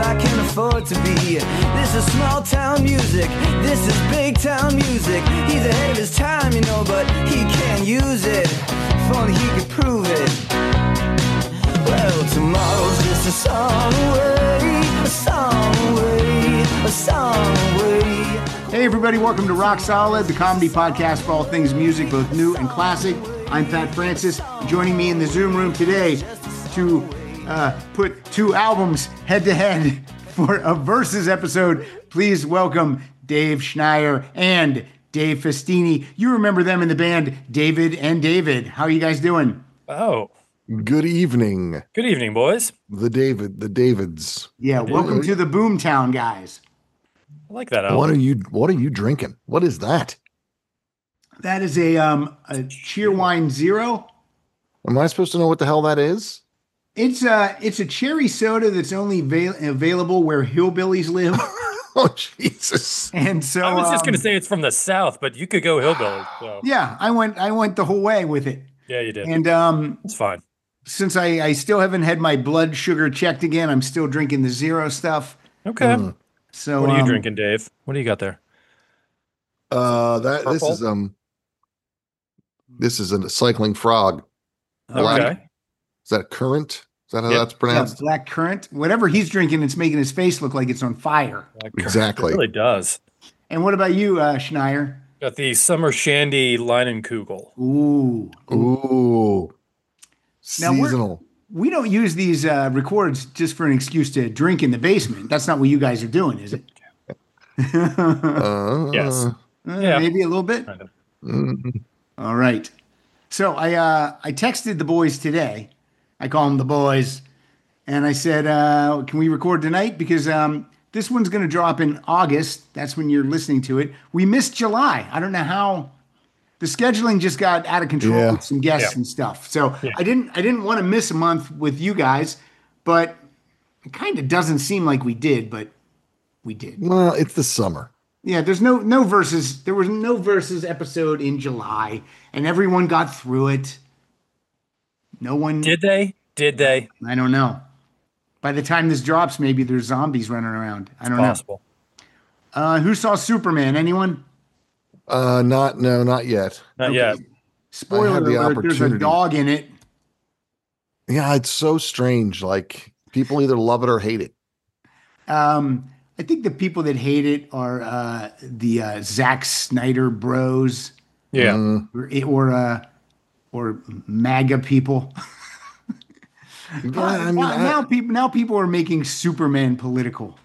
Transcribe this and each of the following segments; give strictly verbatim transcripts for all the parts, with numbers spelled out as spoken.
I can afford to be. This is small town music, this is big town music. He's ahead of his time, you know, but he can't use it. If only he could prove it. Well, tomorrow's just a song away, a song away, a song away. Hey everybody, welcome to Rock Solid, the comedy podcast for all things music, both new and classic. I'm Pat Francis. Joining me in the Zoom room today to uh, put two albums head to head for a Versus episode, please welcome Dave Schneier and Dave Festini. You remember them in the band David and David. How are you guys doing? Oh, good evening. Good evening, boys. The David, the Davids. Yeah, welcome to the Boomtown, guys. I like that album. What are you? What are you drinking? What is that? That is a um a Cheerwine Zero. Am I supposed to know what the hell that is? It's a it's a cherry soda that's only avail- available where hillbillies live. Oh Jesus! And so I was just um, going to say it's from the South, but you could go hillbilly. So. Yeah, I went I went the whole way with it. Yeah, you did. And um, it's fine. Since I I still haven't had my blood sugar checked again, I'm still drinking the zero stuff. Okay. Mm. So what are you um, drinking, Dave? What do you got there? Uh, that Purple? this is um, this is a cycling frog. Black. Okay. Is that current? Is that how Yep. that's Yeah, pronounced? black currant. Whatever he's drinking, it's making his face look like it's on fire. Exactly. It really does. And what about you, uh, Schneier? Got the Summer Shandy Leinenkugel. Ooh. Ooh, Now we're- seasonal. We don't use these uh, records just for an excuse to drink in the basement. That's not what you guys are doing, is it? Uh, Yes. Uh, Yeah. Maybe a little bit. Kind of. mm, All right. So I uh, I texted the boys today. I call them the boys, and I said, uh, "Can we record tonight? Because um, this one's going to drop in August. That's when you're listening to it. We missed July. I don't know how the scheduling just got out of control Yeah. with some guests Yeah. and stuff. So Yeah. I didn't I didn't want to miss a month with you guys, but it kind of doesn't seem like we did, but we did. well, it's the summer. Yeah, there's no no verses. There was no verses episode in July, and everyone got through it. No one Did they? Did they? I don't know. By the time this drops, maybe there's zombies running around. I don't Possible. know. Uh, who saw Superman? Anyone? Uh, not no, not yet. Not Okay. yet. Spoiler I had the alert, there's a opportunity. dog in it. Yeah, it's so strange. Like people either love it or hate it. Um, I think the people that hate it are uh, the uh, Zack Snyder bros, Yeah. Mm, or or, uh, or MAGA people. yeah, I mean, now, I- now people now people are making Superman political.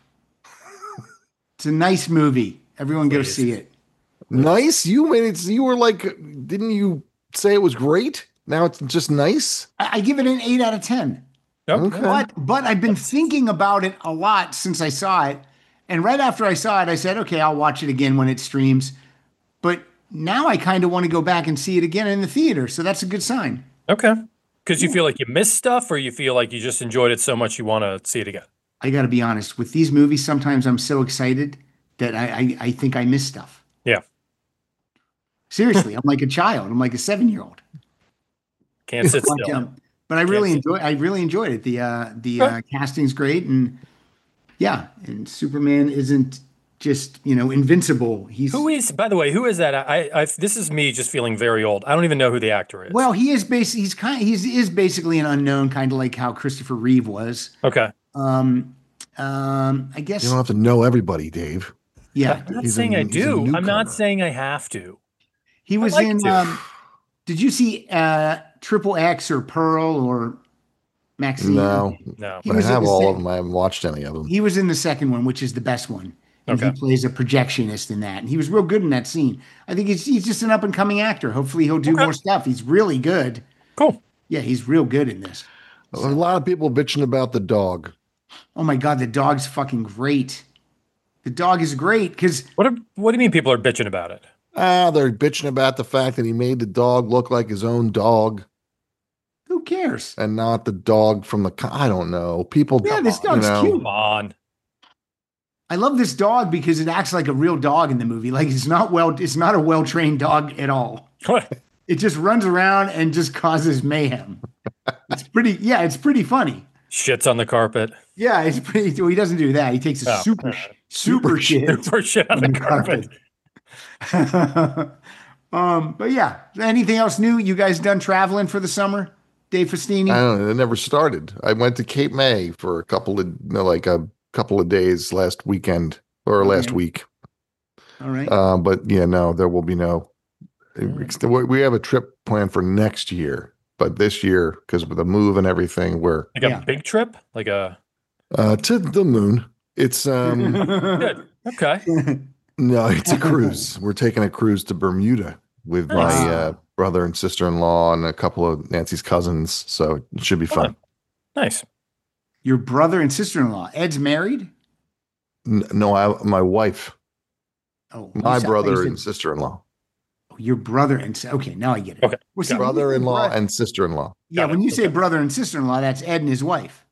It's a nice movie. Everyone go Please. see it. nice. You made it. You were like, didn't you say it was great? Now it's just nice. I, I give it an eight out of ten. Nope. Okay. But but I've been thinking about it a lot since I saw it. And right after I saw it, I said, okay, I'll watch it again when it streams. But now I kind of want to go back and see it again in the theater. So that's a good sign. Okay. Because you feel like you missed stuff, or you feel like you just enjoyed it so much you want to see it again? I got to be honest, with these movies, sometimes I'm so excited that I, I, I think I miss stuff. Yeah. Seriously, I'm like a child. I'm like a seven-year-old. Can't sit But, still. um, but I really Can't enjoy. I really enjoyed it. The uh, the Okay. uh, casting's great, and yeah, and Superman isn't just you know invincible. He's Who is, by the way, who is that? I, I, this is me just feeling very old. I don't even know who the actor is. well, he is basically he's kind he's is basically an unknown, kind of like how Christopher Reeve was. Okay. Um, um, I guess You don't have to know everybody, Dave. yeah. I'm not He's a- saying I he's a do. I'm newcomer. not saying I have to. He was like in. to. Um, did you see uh, Triple X or Pearl or Maxine? No, No. He but I was in have the all same- of them. I haven't watched any of them. He was in the second one, which is the best one. And Okay. he plays a projectionist in that. And he was real good in that scene. I think he's, he's just an up and coming actor. Hopefully he'll do Okay. more stuff. He's really good. Cool. Yeah, he's real good in this. A lot of people bitching about the dog. Oh my God, the dog's fucking great. The dog is great because What are, what do you mean people are bitching about it? Ah, they're bitching about the fact that he made the dog look like his own dog who cares? and not the dog from the. co- I don't know. People. Yeah, this you dog's know, cute. Come on. I love this dog because it acts like a real dog in the movie. Like it's not well, it's not a well trained dog at all. It just runs around and just causes mayhem. It's pretty, yeah, it's pretty funny. Shits on the carpet. Yeah, it's pretty. Well, he doesn't do that. He takes a Oh, super, uh, sh- super shit Super shit on the carpet. um, but yeah, anything else new? You guys done traveling for the summer? Dave Festini? I don't know. It never started. I went to Cape May for a couple of no, like a couple of days last weekend or last Okay. week. All right. Uh, but yeah, no, there will be no. Mm. We have a trip planned for next year, but this year, because with the move and everything, we're Like Yeah. a big trip? Like a uh, to the moon. It's um good. Okay. no, it's a cruise. We're taking a cruise to Bermuda with my Nice. uh, brother and sister-in-law and a couple of Nancy's cousins. So it should be fun. Nice. Your brother and sister-in-law. Ed's married? N- No, I, my wife, Oh, you my said- brother you and said- sister-in-law, oh, your brother and si- okay, now I get it. Okay. Well, see, when you say brother-in-law bro- and sister-in-law. yeah, Got it. when you say Okay. brother and sister-in-law, that's Ed and his wife.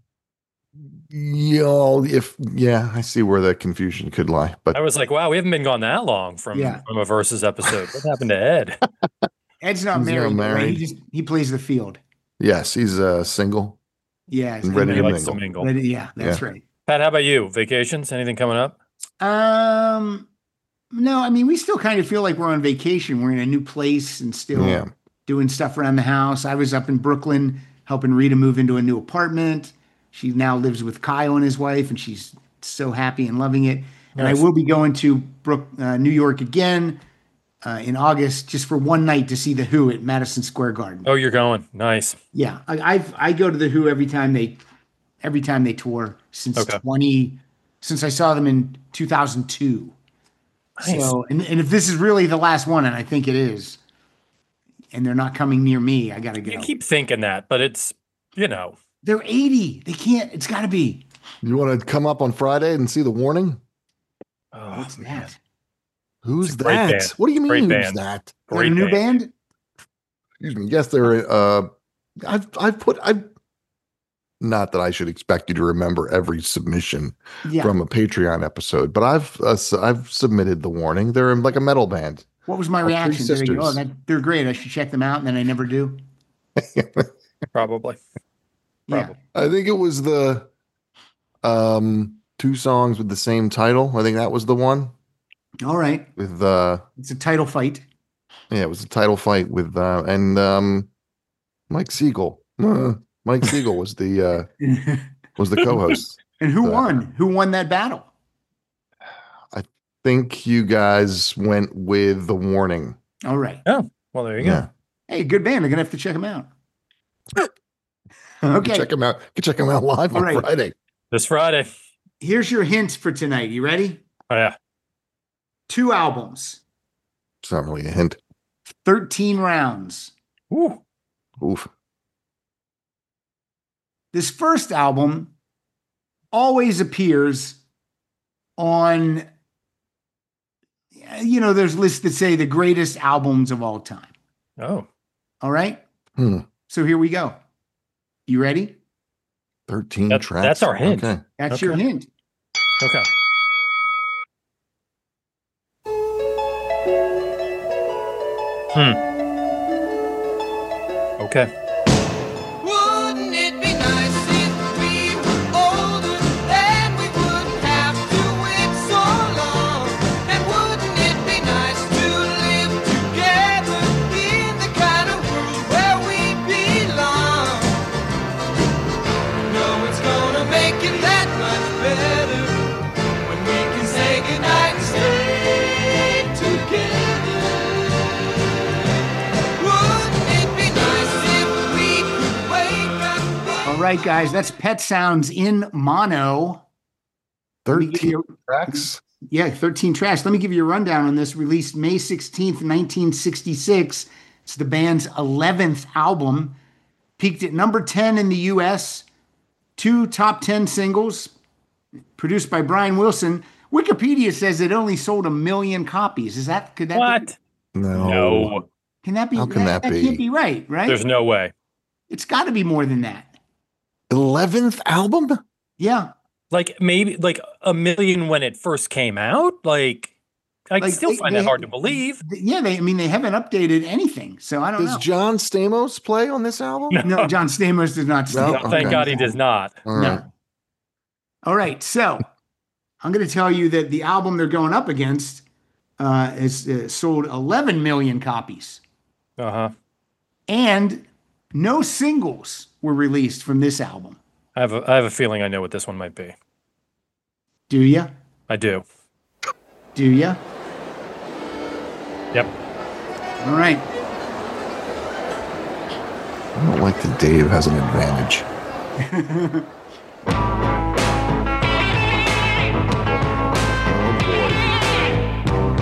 Yo, if yeah, I see where the confusion could lie, but I was like, wow, we haven't been gone that long from, Yeah. from a versus episode. What happened to Ed? Ed's not He's not married, right? married. He just he plays the field. yes, he's uh, single Yeah, and ready He to likes to mingle. mingle. ready- yeah, that's right. Pat, how about you? Vacations? Anything coming up? Um, no, I mean, we still kind of feel like we're on vacation. We're in a new place and still Yeah. doing stuff around the house. I was up in Brooklyn helping Rita move into a new apartment. She now lives with Kyle and his wife, and she's so happy and loving it. And I Nice. will be going to Brook, uh, New York again uh, in August just for one night to see the Who at Madison Square Garden. Oh, you're going. Nice. Yeah, I, I've I go to the Who every time they every time they tour since Okay. twenty since I saw them in two thousand two. Nice. So, and, and if this is really the last one, and I think it is, and they're not coming near me, I gotta go. You keep thinking that, but it's, you know, They're eighty. They can't. It's got to be. You want to come up on Friday and see the warning? oh, What's that? Who's It's a great that? band. What do you mean? Great Who's band. that? They're a Great new band. band. Excuse me. Yes, they're. Uh, I've I've put I've. Not that I should expect you to remember every submission Yeah. from a Patreon episode, but I've uh, s- I've submitted the warning. They're like a metal band. What was my Three reaction? Did I go, oh, Sisters. that, they're great. I should check them out, and then I never do. probably. Yeah. Probably. I think it was the um two songs with the same title. I think that was the one All right. with uh It's a title fight. yeah, it was a title fight with uh and um Mike Siegel. Uh, Mike Siegel was the uh and was the co-host. who Uh, won? Who won that battle? Think you guys went with the warning. All right. Well, there you Yeah. go. Hey, good band. I'm gonna have to check them out. You Okay. check them out. You can check them out live All on right. Friday. This Friday. Here's your hint for tonight. You ready? Oh, yeah. Two albums, It's not really a hint. thirteen rounds. Ooh. Oof. This first album always appears on, you know, there's lists that say the greatest albums of all time. Oh. All right. Hmm. So here we go. You ready? thirteen That- tracks. that's our hint. Okay. That's Okay. your hint. Okay. Hmm. Okay. Wouldn't it be nice if we were older? Then we wouldn't have to wait so long. And wouldn't it be nice to live together in the kind of world where we belong? No, it's gonna make it that much better when we can say goodnight and stay together. Wouldn't it be nice if we could wake up? All right, guys. That's Pet Sounds in mono. Let me give thirteen you- tracks. Yeah, thirteen tracks. Let me give you a rundown on this. Released May sixteenth, nineteen sixty-six. It's the band's eleventh album. Peaked at number ten in the U S. Two top ten singles. Produced by Brian Wilson. Wikipedia says it only sold a million copies. Is that, could that What? be, No. No. can that be, How can that be? can't be right, right? There's no way. It's got to be more than that. eleventh album? Yeah. Like maybe like a million when it first came out. Like I Like, still they- find they that hard ha- to believe. Yeah, they. I mean, they haven't updated anything, so I don't Does know. John Stamos play on this album? No, John Stamos does not. No? stay- No, thank Okay. God he does not. All No. right. All right, so I'm going to tell you that the album they're going up against uh, is uh, sold eleven million copies, Uh huh. and no singles were released from this album. I have a I have a feeling I know what this one might be. Do you? I do. Do you? Yep. All right. I don't like that Dave has an advantage. Oh boy.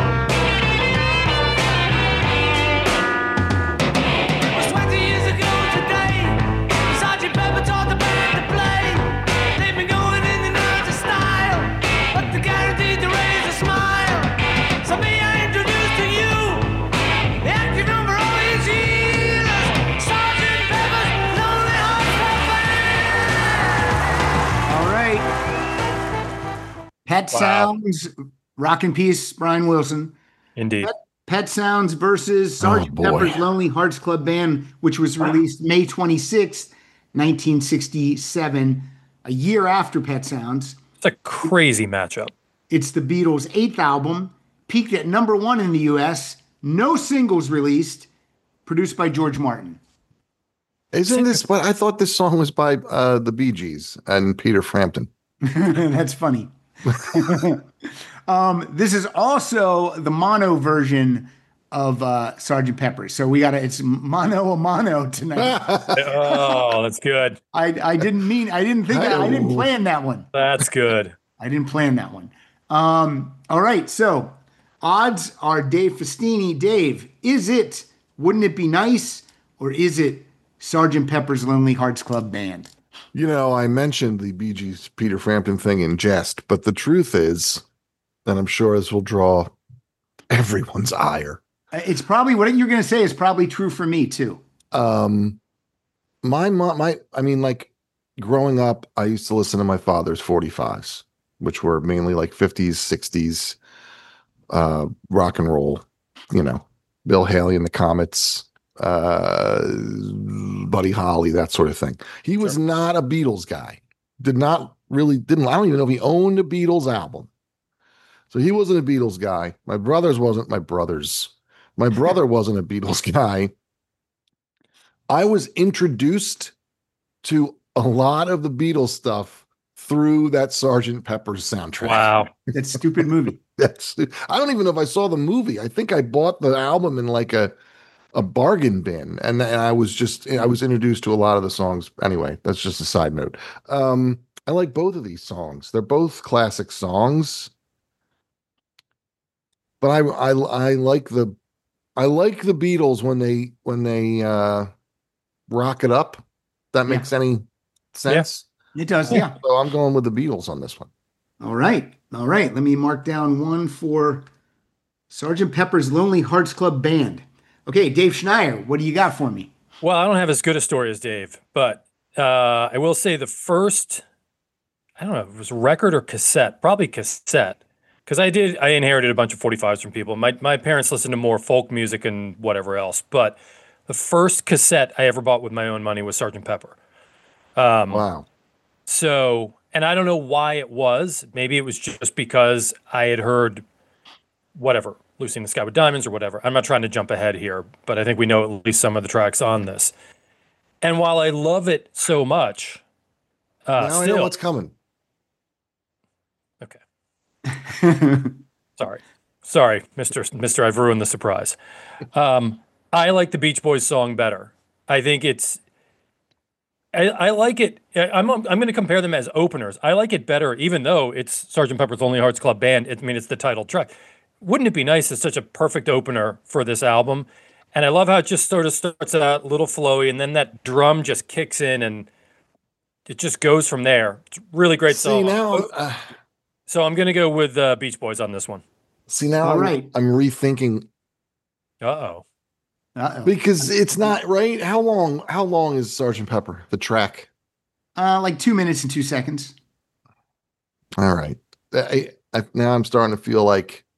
It was twenty years ago today. Sergeant Pepper taught the band to play. They've been going in and out of style, but they're guaranteed to raise a smile. So may I introduce to you the active number all these years, Sergeant Pepper's Lonely Hearts Club Band. All right. Pet Wow. Sounds, Rock and Peace, Brian Wilson. Indeed. Pet Sounds versus Sergeant boy. Pepper's Lonely Hearts Club Band, which was released May twenty-sixth, nineteen sixty-seven, a year after Pet Sounds. It's a crazy matchup. It's the Beatles' eighth album, peaked at number one in the U S, no singles released, produced by George Martin. Isn't this what I thought this song was by uh, the Bee Gees and Peter Frampton? That's funny. um, this is also the mono version of uh, Sergeant Pepper. So we got to, it's mono a mono tonight. Oh, that's good. I, I didn't mean, I didn't think, that, I didn't plan that one. That's good. I didn't plan that one. Um, all right. So odds are Dave Festini. Dave, is it, wouldn't it be nice? Or is it Sergeant Pepper's Lonely Hearts Club Band? You know, I mentioned the Bee Gees Peter Frampton thing in jest, but the truth is, and I'm sure this will draw everyone's ire. Uh, It's probably what you're going to say is probably true for me too. Um, my mom, my, I mean, like growing up, I used to listen to my father's forty-fives, which were mainly like fifties, sixties, uh, rock and roll, you know, Bill Haley and the Comets, uh, Buddy Holly, that sort of thing. He was not a Beatles guy. Did not really, didn't, I don't even know if he owned a Beatles album. So he wasn't a Beatles guy. My brothers wasn't my brothers. My brother wasn't a Beatles guy. I was introduced to a lot of the Beatles stuff through that Sergeant Pepper's soundtrack. Wow. That stupid movie. That's, I don't even know if I saw the movie. I think I bought the album in like a a bargain bin, and, and I was just I was introduced to a lot of the songs. Anyway, that's just a side note. Um, I like both of these songs. They're both classic songs, but I I I like the I like the Beatles when they when they uh, rock it up. That Yeah. makes any sense? It does, yeah. So I'm going with the Beatles on this one. All right. All right. Let me mark down one for Sergeant Pepper's Lonely Hearts Club Band. Okay, Dave Schneier, what do you got for me? Well, I don't have as good a story as Dave, but uh, I will say the first, I don't know if it was record or cassette, probably cassette, because I did, I inherited a bunch of forty-fives from people. My my parents listened to more folk music and whatever else, but the first cassette I ever bought with my own money was Sergeant Pepper. Um, Wow. So, and I don't know why it was. Maybe it was just because I had heard whatever, Lucy in the Sky with Diamonds or whatever. I'm not trying to jump ahead here, but I think we know at least some of the tracks on this. And while I love it so much, uh, now I still, know what's coming. okay. Sorry. Sorry, Mister Mister I've ruined the surprise. Um, I like the Beach Boys song better. I think it's, I, I like it. I- I'm, I'm going to compare them as openers. I like it better, even though it's Sergeant Pepper's Lonely Hearts Club Band. It, I mean, it's the title track. Wouldn't it be nice? It's such a perfect opener for this album. And I love how it just sort of starts out a little flowy, and then that drum just kicks in, and it just goes from there. It's a really great See song. now, uh, So I'm going to go with uh, Beach Boys on this one. see now, All I'm, right. I'm rethinking Uh-oh. Uh-oh. because it's not right. How long? How long is Sergeant Pepper? The track. Uh, like two minutes and two seconds. All right. I, I, now I'm starting to feel like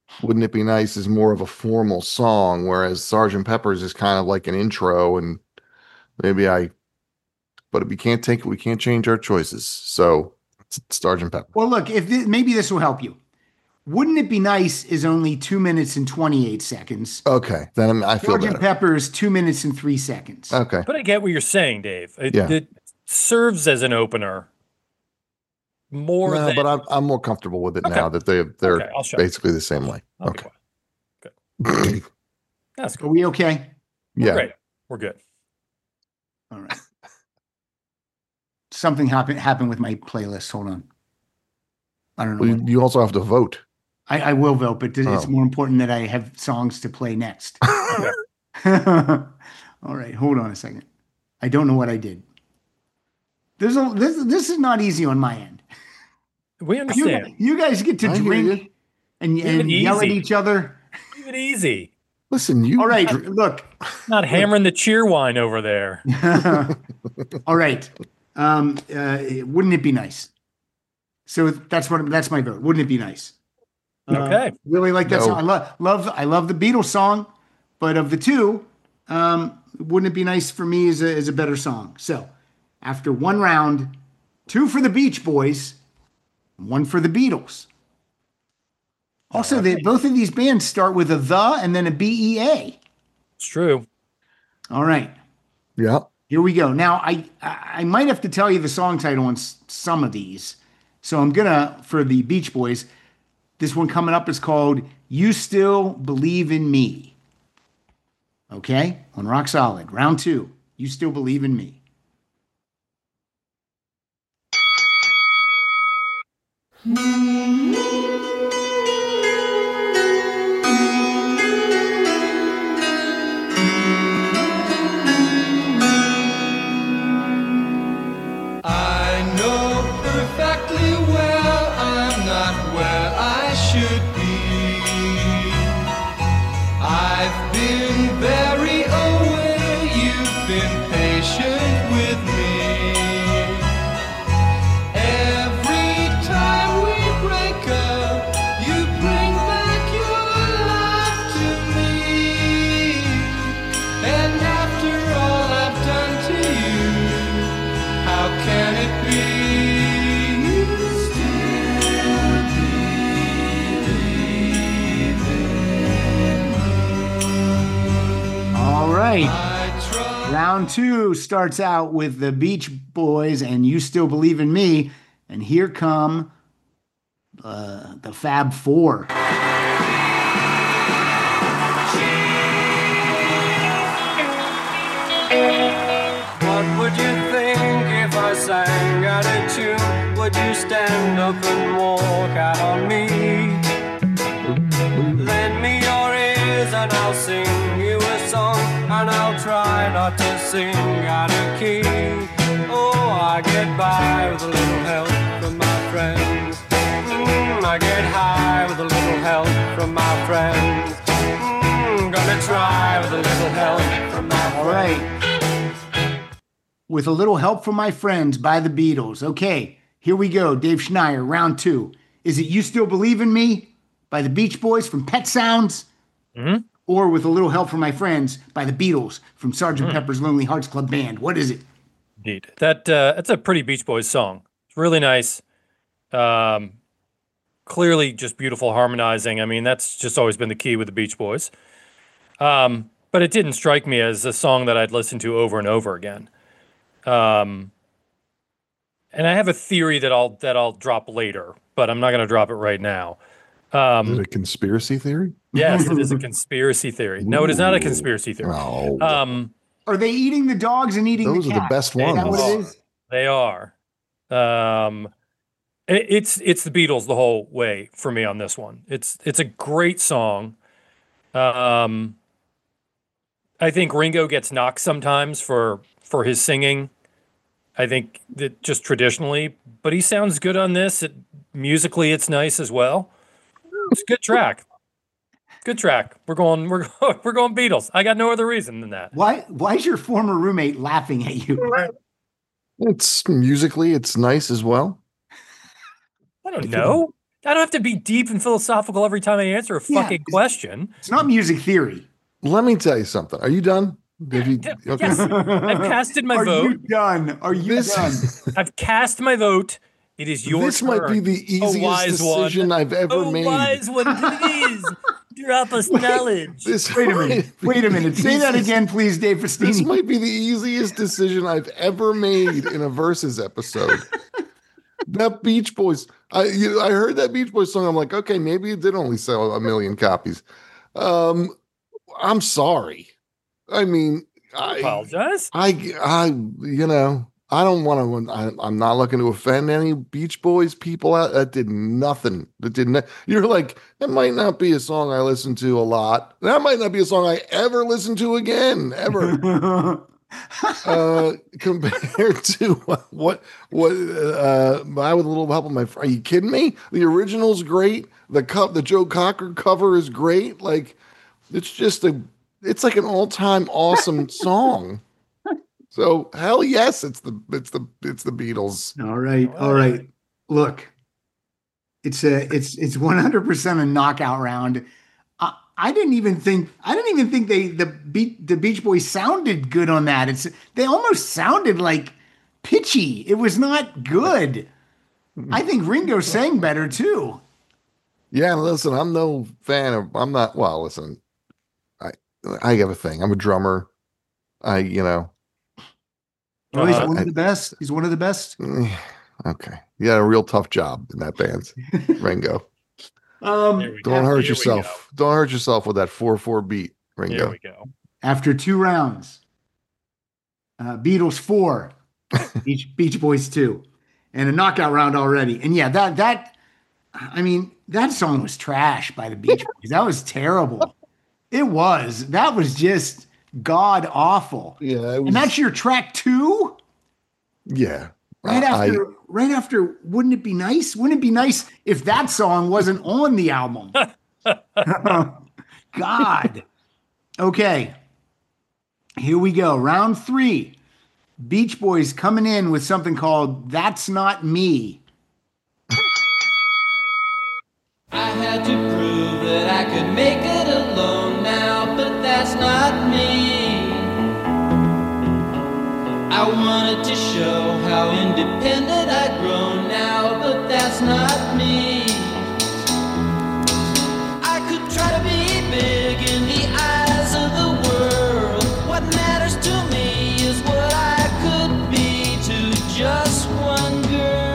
Wouldn't It Be Nice is more of a formal song, whereas Sergeant Pepper's is kind of like an intro, and maybe I, but we can't take, we can't change our choices. So it's Sergeant Pepper. Well, look, if this, maybe this will help you. Wouldn't It Be Nice is only two minutes and twenty-eight seconds. Okay, then I'm- I feel Sergeant better. Pepper is two minutes and three seconds. Okay, But I get what you're saying, Dave. It, Yeah. it serves as an opener more no, than. but I'm I'm more comfortable with it Okay. now that they they're Okay, I'll shut up. basically the same way. I'll be Okay, quiet. That's Are good. we okay? yeah. Great. We're good. All right. Something happened happened with my playlist. Hold on. I don't know. Well, what- you, you also have to vote. I, I will vote, but it's Oh. more important that I have songs to play next. Okay. All right, hold on a second. I don't know what I did. There's a this this is not easy on my end. We You, understand. you guys get to I hear drink you. and, Leave it and yell at easy. each other. Keep it easy. Listen, you. All right, look. Not hammering the cheer wine over there. All right. Um, uh, wouldn't it be nice? So that's what that's my vote. Wouldn't it be nice? Uh, Okay. really like that No. song. I love love I love the Beatles song, but of the two, um, wouldn't it be nice for me is a is a better song. So after one round, two for the Beach Boys, one for the Beatles. Also, they, both of these bands start with a the and then a B E A. It's true. All right. Yeah. Here we go. Now, I I might have to tell you the song title on s- some of these. So I'm gonna, for the Beach Boys, this one coming up is called "You Still Believe in Me." Okay, on Rock Solid, round two. You Still Believe in Me. I know perfectly well I'm not where I should be. I've been very aware you've been patient with me. Every time we break up, you bring back your life to me. And after all I've done to you, how can it be you still believe in me? All right. I try. Round two starts out with the Beach Boys and You Still Believe in Me. And here come uh, the Fab Four. What would you think if I sang out of tune? Would you stand up and walk out on me? Lend me your ears and I'll sing you a song, and I'll try not to sing out of key. Oh, I get by with a little help from my friends. Mm, I get high with a little help from my friends. Mm, gonna try with a little help from my All friends. right. With a little help from my friends by the Beatles. Okay, here we go. Dave Schneier, round two. Is it You Still Believe in Me by the Beach Boys from Pet Sounds? Mhm. Or With a Little Help from My Friends by the Beatles from Sergeant Pepper's Lonely Hearts Club Band? What is it? Indeed. That uh, that's a pretty Beach Boys song. It's really nice. Um, clearly, just beautiful harmonizing. I mean, that's just always been the key with the Beach Boys. Um, but it didn't strike me as a song that I'd listen to over and over again. Um, and I have a theory that I'll that I'll drop later, but I'm not going to drop it right now. Is it Um, a conspiracy theory? yes, it is a conspiracy theory. No, it is not a Ooh. conspiracy theory. No. Um, Are they eating the dogs and eating Those the are the cats? best Is that ones. what it is? They are. Um, it- it's it's the Beatles the whole way for me on this one. It's it's a great song. Um, I think Ringo gets knocked sometimes for for his singing. I think that just traditionally, but he sounds good on this. It, musically, it's nice as well. It's a good track. Good track. We're going. We're going. We're going Beatles. I got no other reason than that. Why, why is your former roommate laughing at you? It's musically, it's nice as well. I don't know. I don't have to be deep and philosophical every time I answer a Yeah, fucking it's- question. It's not music theory. Let me tell you something. Are you done? Have you, okay. Yes, I've casted my Are vote. you done? Are you This, done? I've cast my vote. It is your this turn. might be the A easiest wise decision one. I've ever Oh, made. wise one, please drop us knowledge. This Wait a minute. Wait a minute. Say that again, please, Dave This Festini. might be the easiest decision I've ever made in a Versus episode. That Beach Boys, I you, I heard that Beach Boys song. I'm like, okay, maybe it did only sell a million copies. Um, I'm sorry. I mean, I Apologize. I, I, you know, I don't want to. I'm not looking to offend any Beach Boys people. Out that did nothing. That didn't. You're like, that might not be a song I listen to a lot. That might not be a song I ever listen to again, ever. uh, compared to what what what uh, I with a little help of my friend. Are you kidding me? The original's great. The cup, the Joe Cocker cover is great. Like, it's just a. It's like an all-time awesome song. So hell yes, it's the it's the it's the Beatles. All right, all right. Look, it's a it's it's one hundred percent a knockout round. I, I didn't even think I didn't even think they the beat the Beach Boys sounded good on that. It's they almost sounded like pitchy. It was not good. I think Ringo sang better too. Yeah, listen, I'm no fan of. I'm not. Well, listen, I I have a thing. I'm a drummer. I you know. Oh, he's Uh-huh. one of the best. He's one of the best. Okay, you had a real tough job in that band, Ringo. Um, There we go. Don't hurt Here we yourself. Don't hurt yourself with that four four beat, There Ringo. we go. after two rounds, uh, Beatles four, Beach Beach Boys two, and a knockout round already. And yeah, that that I mean that song was trash by the Beach Boys. That was terrible. It was. That was just god awful. Yeah, it was, And that's your track two, yeah. right I- after. right after. Wouldn't it be nice? Wouldn't it be nice if that song wasn't on the album? God. Okay. Here we go. Round three. Beach Boys coming in with something called "That's Not Me." I had to prove that I could make it alone now, but that's not me. I wanted to show how independent I'd grown now, but that's not me. I could try to be big in the eyes of the world. What matters to me is what I could be to just one girl.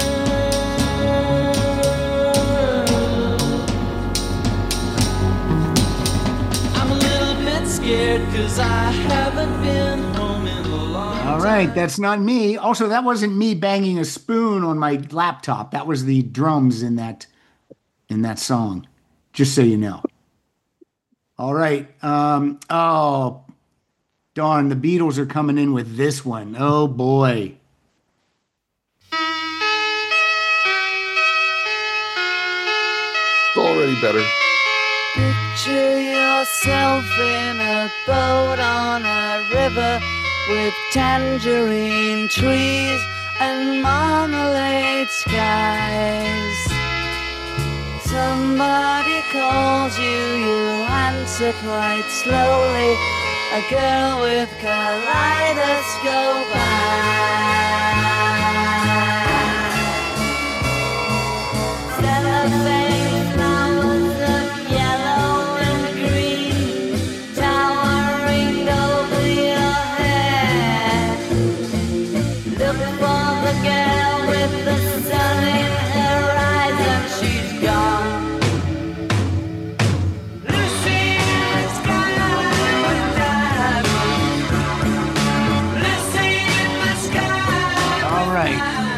I'm a little bit scared 'cause I haven't been home in a long All right, that's not me. Also, that wasn't me banging a spoon on my laptop. That was the drums in that in that song. Just so you know. All right. Um, oh, darn, the Beatles are coming in with this one. Oh boy. It's already better. Picture yourself in a boat on a river with tangerine trees and marmalade skies. Somebody calls you, you answer quite slowly. A girl with kaleidoscope eyes. Cellophane flowers of yellow and green towering over your head. Look for the girl with the sun in her eyes and she's gone. Lucy in the sky with diamonds. Lucy in the sky. All right.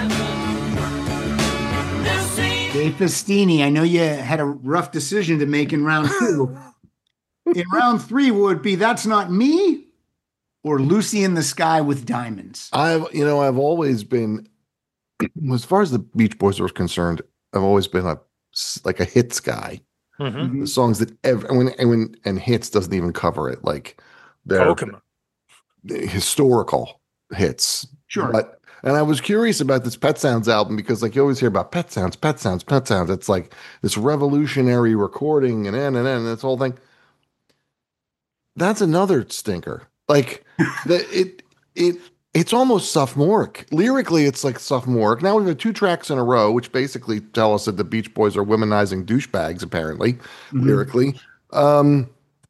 Lucy. Dave Festini, I know you had a rough decision to make in round two. In round three, would it be "That's Not Me" or "Lucy in the Sky with Diamonds"? I've, you know, I've always been, as far as the Beach Boys are concerned, I've always been a like a hits guy. Mm-hmm. The songs that ever and when and when and hits doesn't even cover it. Like they're Pokemon. historical hits. Sure. But And I was curious about this Pet Sounds album because, like, you always hear about Pet Sounds, Pet Sounds, Pet Sounds. It's like this revolutionary recording and and and, and this whole thing. That's another stinker. Like, the, it it it's almost sophomoric. Lyrically, it's like sophomoric. Now we've had two tracks in a row, which basically tell us that the Beach Boys are womanizing douchebags, apparently, Mm-hmm. lyrically. Um,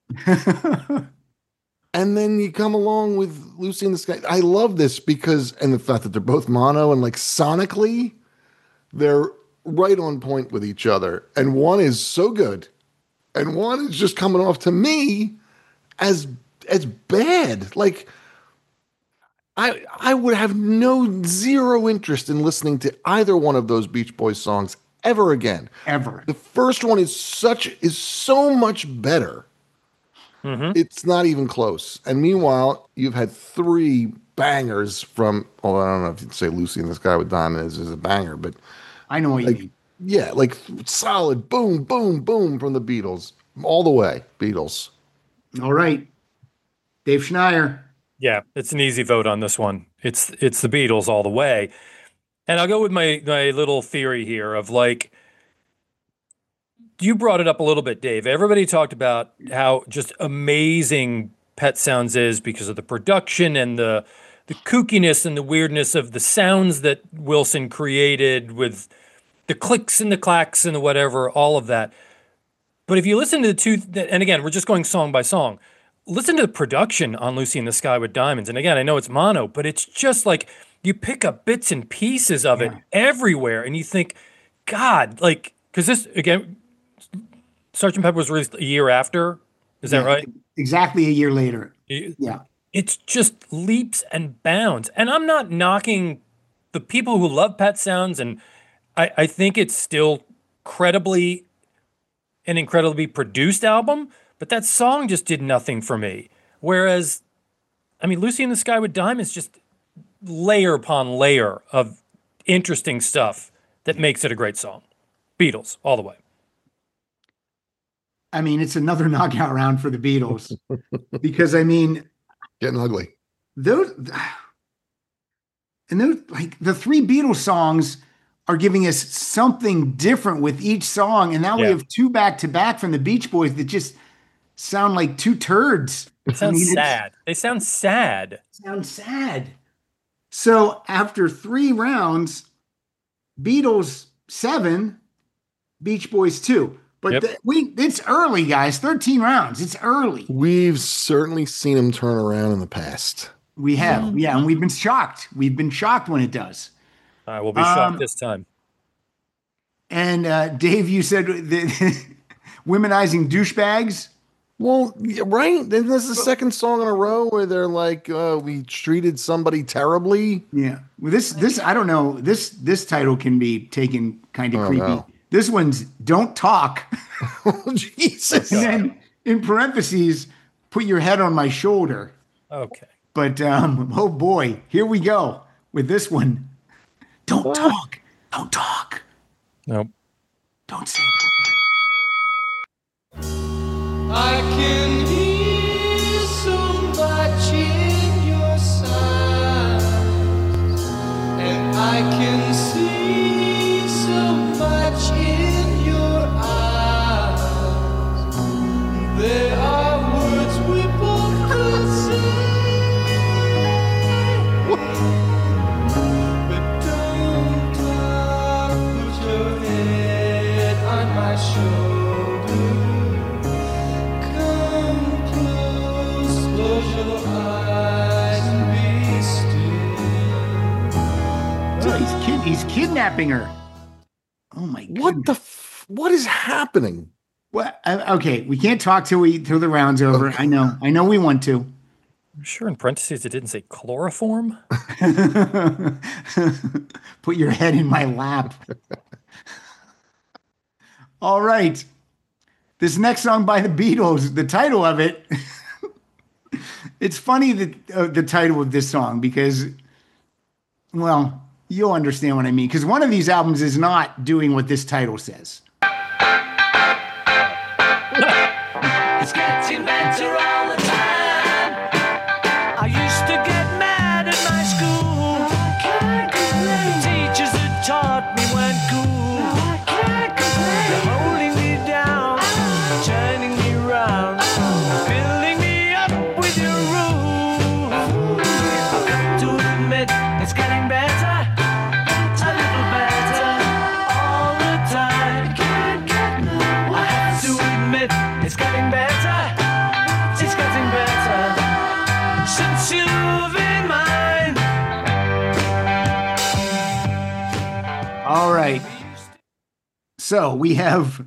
and then you come along with Lucy in the Sky. I love this because, and the fact that they're both mono and like sonically, they're right on point with each other. And one is so good, and one is just coming off to me as as bad. Like, I I would have no zero interest in listening to either one of those Beach Boys songs ever again. Ever. The first one is such is so much better. Mhm. It's not even close. And meanwhile, you've had three bangers from. Well, I don't know if you'd say "Lucy in the Sky with Diamonds" is a banger, but I know what you like, mean. yeah, like solid boom, boom, boom from the Beatles all the way. Beatles. All right. Dave Schneier. Yeah, it's an easy vote on this one. It's it's the Beatles all the way. And I'll go with my my little theory here of like you brought it up a little bit, Dave. Everybody talked about how just amazing Pet Sounds is because of the production and the the kookiness and the weirdness of the sounds that Wilson created with the clicks and the clacks and the whatever, all of that. But if you listen to the two, and again, we're just going song by song, listen to the production on Lucy in the Sky with Diamonds. And again, I know it's mono, but it's just like you pick up bits and pieces of it everywhere. And you think, God, like, because this, again, Sergeant Pepper was released a year after. Is that Yeah, right? Exactly a year later. It- Yeah. It's just leaps and bounds. And I'm not knocking the people who love Pet Sounds. And I, I think it's still credibly an incredibly produced album, but that song just did nothing for me. Whereas, I mean, Lucy in the Sky with Diamonds, just layer upon layer of interesting stuff that makes it a great song. Beatles, all the way. I mean, it's another knockout round for the Beatles because I mean, Getting ugly. those and those like the three Beatles songs are giving us something different with each song, and now we Yeah. have two back to back from the Beach Boys that just sound like two turds. It sounds I mean, it's- sad. They sound sad. Sounds sad. So after three rounds, Beatles seven, Beach Boys two. But Yep. the- we it's early, guys. thirteen rounds. It's early. We've certainly seen him turn around in the past. We have, yeah, and we've been shocked. We've been shocked when it does. I will be Um, shocked this time. And uh, Dave, you said the womenizing douchebags. Well, yeah, right? Isn't this the second song in a row where they're like, uh, we treated somebody terribly? Yeah. Well, this this I don't know. This this title can be taken kind of Oh, creepy. no. This one's "Don't Talk," Oh, Jesus. and then in parentheses, "Put your head on my shoulder." Okay. But um, oh boy, here we go with this one. Don't talk. Don't talk. Nope. Don't say. I can hear so much in your sighs, and I can see so much in your eyes. There are words we both could say, but don't talk. Put your head on my shoulder. Come close, close your eyes and be still. Oh, he's kid. He's kidnapping her. Oh my god. What the f- what is happening? What? Uh, okay, we can't talk till we till the round's over. I know. I know we want to. I'm sure in parentheses it didn't say chloroform. Put your head in my lap. All right. This next song by the Beatles, the title of it, it's funny that uh, the title of this song because, well, you'll understand what I mean. Because one of these albums is not doing what this title says. It's getting better all the time. I used to get mad at my school. All right. So we have.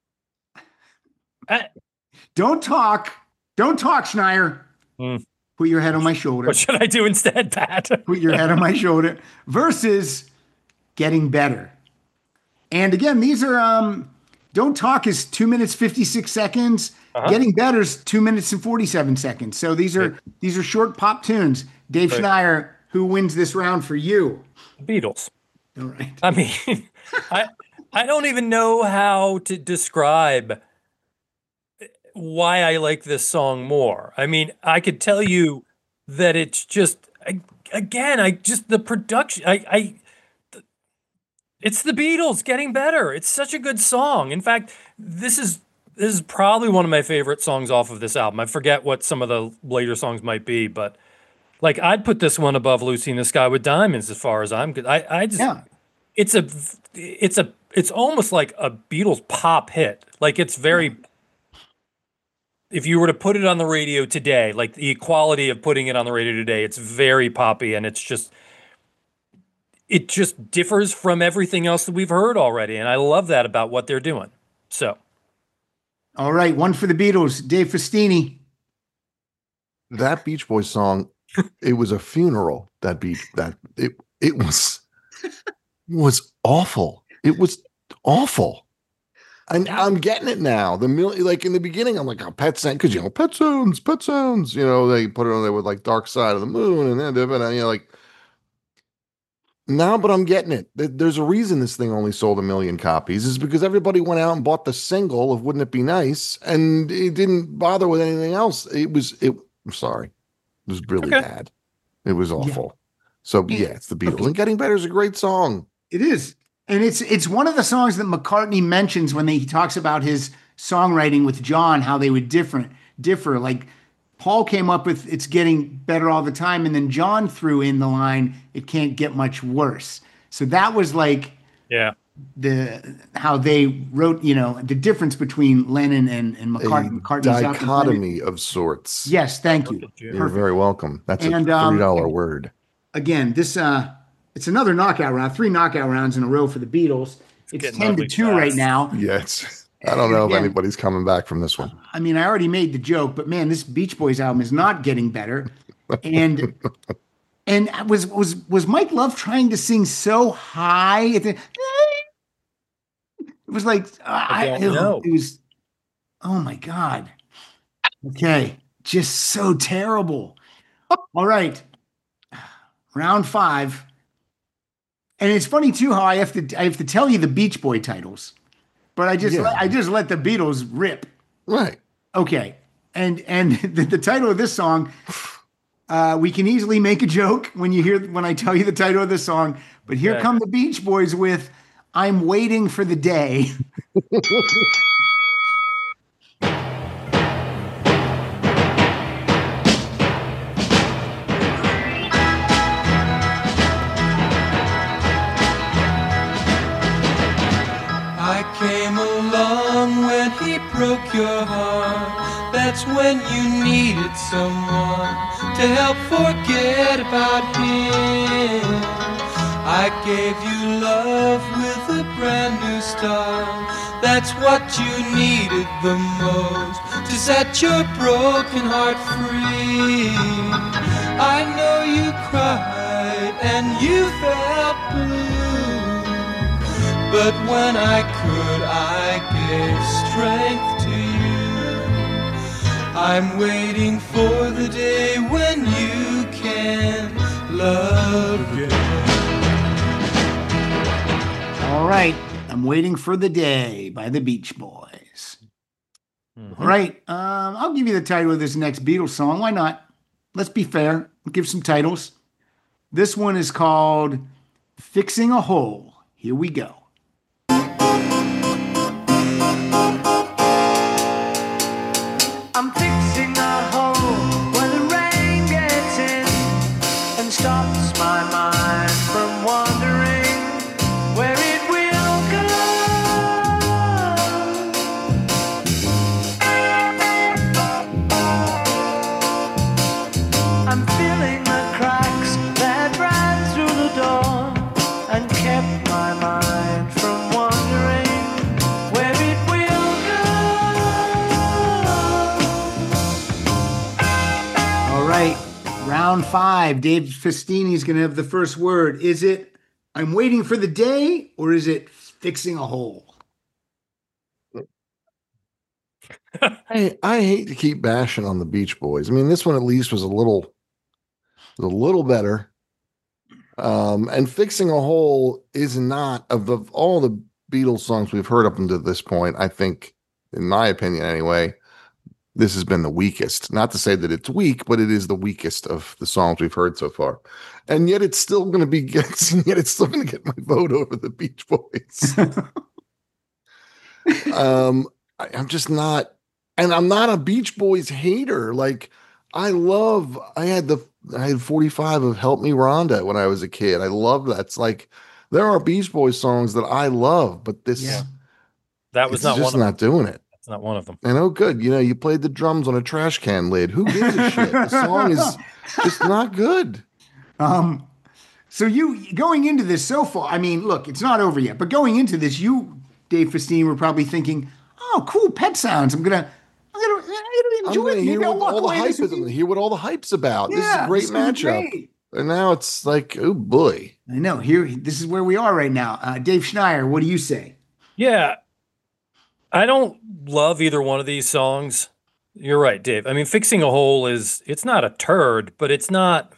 I- Don't talk. Don't talk, Schneier. Mm. Put your head on my shoulder. What should I do instead, Pat? Put your head on my shoulder. Versus Getting Better. And again, these are um. Don't Talk is two minutes fifty-six seconds. Uh-huh. Getting Better is two minutes and forty-seven seconds. So these are Right. these are short pop tunes. Dave Right. Schneier, who wins this round for you? Beatles. All right. I mean, I I don't even know how to describe why I like this song more. I mean, I could tell you that it's just I, again, I just the production. I I th- it's the Beatles Getting Better. It's such a good song. In fact, this is this is probably one of my favorite songs off of this album. I forget what some of the later songs might be, but like I'd put this one above Lucy in the Sky with Diamonds as far as I'm good. I I just Yeah. it's a it's a it's almost like a Beatles pop hit. Like it's very if you were to put it on the radio today, like the equality of putting it on the radio today, it's very poppy and it's just it just differs from everything else that we've heard already. And I love that about what they're doing. So All right. One for the Beatles. Dave Festini. That Beach Boys song, it was a funeral. That beach, that it it was was awful. It was awful. And I'm getting it now. The mil- like in the beginning, I'm like, oh, Pet Sounds, because you know, Pet Sounds, Pet Sounds. You know, they put it on there with like Dark Side of the Moon, and then you know, like now, but I'm getting it. There- There's a reason this thing only sold a million copies. Is because everybody went out and bought the single of "Wouldn't It Be Nice," and it didn't bother with anything else. It was it. I'm sorry, it was really Okay. bad. It was awful. So yeah, it's the Beatles. And Getting Better is a great song. It is. And it's it's one of the songs that McCartney mentions when he talks about his songwriting with John, how they would different differ. Like Paul came up with "It's Getting Better All the Time," and then John threw in the line, "It can't get much worse." So that was like yeah. the how they wrote, you know, the difference between Lennon and, and A McCartney. McCartney's out and Lennon- dichotomy of sorts. Yes, thank you. You're very welcome. That's a And, um, three dollar word. Again, this uh it's another knockout round, three knockout rounds in a row for the Beatles. It's getting ten to ugly two fast. right now. Yes. I don't know if Again- anybody's coming back from this one. I mean, I already made the joke, but man, this Beach Boys album is not getting better. And and was was was Mike Love trying to sing so high at the, it was like I, don't it, know. it was oh my god. Okay, just so terrible. All right. Round five. And it's funny too how I have to I have to tell you the Beach Boy titles. But I just Yeah. let, I just let the Beatles rip. Right. Okay. And and the, the title of this song, uh, we can easily make a joke when you hear when I tell you the title of the song, but here Okay. come the Beach Boys with "I'm Waiting for the Day." I came along when he broke your heart. That's when you needed someone to help forget about him. I gave you love with a brand new start. That's what you needed the most to set your broken heart free. I know you cried and you felt blue. But when I could, I gave strength to you. I'm waiting for the day when you can love again. All right. I'm Waiting for the Day by the Beach Boys. All right. Um, I'll give you the title of this next Beatles song. Why not? Let's be fair. We'll give some titles. This one is called Fixing a Hole. Here we go. I'm fixing a hole where the rain gets in and stops my mind from wandering where it will go. I'm filling the cracks that ran through the door and kept my mind five. Dave Festini is going to have the first word. Is it I'm Waiting for the Day, or is it Fixing a Hole? I I hate to keep bashing on the Beach Boys. I mean, this one at least was a little was a little better. Um, and Fixing a Hole is not of the all the Beatles songs we've heard up until this point. I think, in my opinion, anyway, this has been the weakest. Not to say that it's weak, but it is the weakest of the songs we've heard so far. And yet, it's still going to be yet it's still going to get my vote over the Beach Boys. um, I, I'm just not. And I'm not a Beach Boys hater. Like, I love, I had the, I had forty-five of Help Me Rhonda when I was a kid. I love that. It's like, there are Beach Boys songs that I love, but this, Yeah. That was it's not just one of not doing it. That's not one of them. And oh, good. You know, you played the drums on a trash can lid. Who gives a shit? The song is just not good. Um, so you going into this so far, I mean, look, it's not over yet, but going into this, you, Dave Festini, were probably thinking, oh, cool, Pet Sounds. I'm going to, I'm going to, I'm I'm enjoy going it. to hear Maybe I'll what walk all the away hype this is, weekend. hear what all the hype's about. this is Yeah, a great this one's matchup. great. And now it's like, oh boy. I know. Here, this is where we are right now. Uh, Dave Schneier, what do you say? Yeah. I don't love either one of these songs. You're right, Dave. I mean, Fixing a Hole is, it's not a turd, but it's not,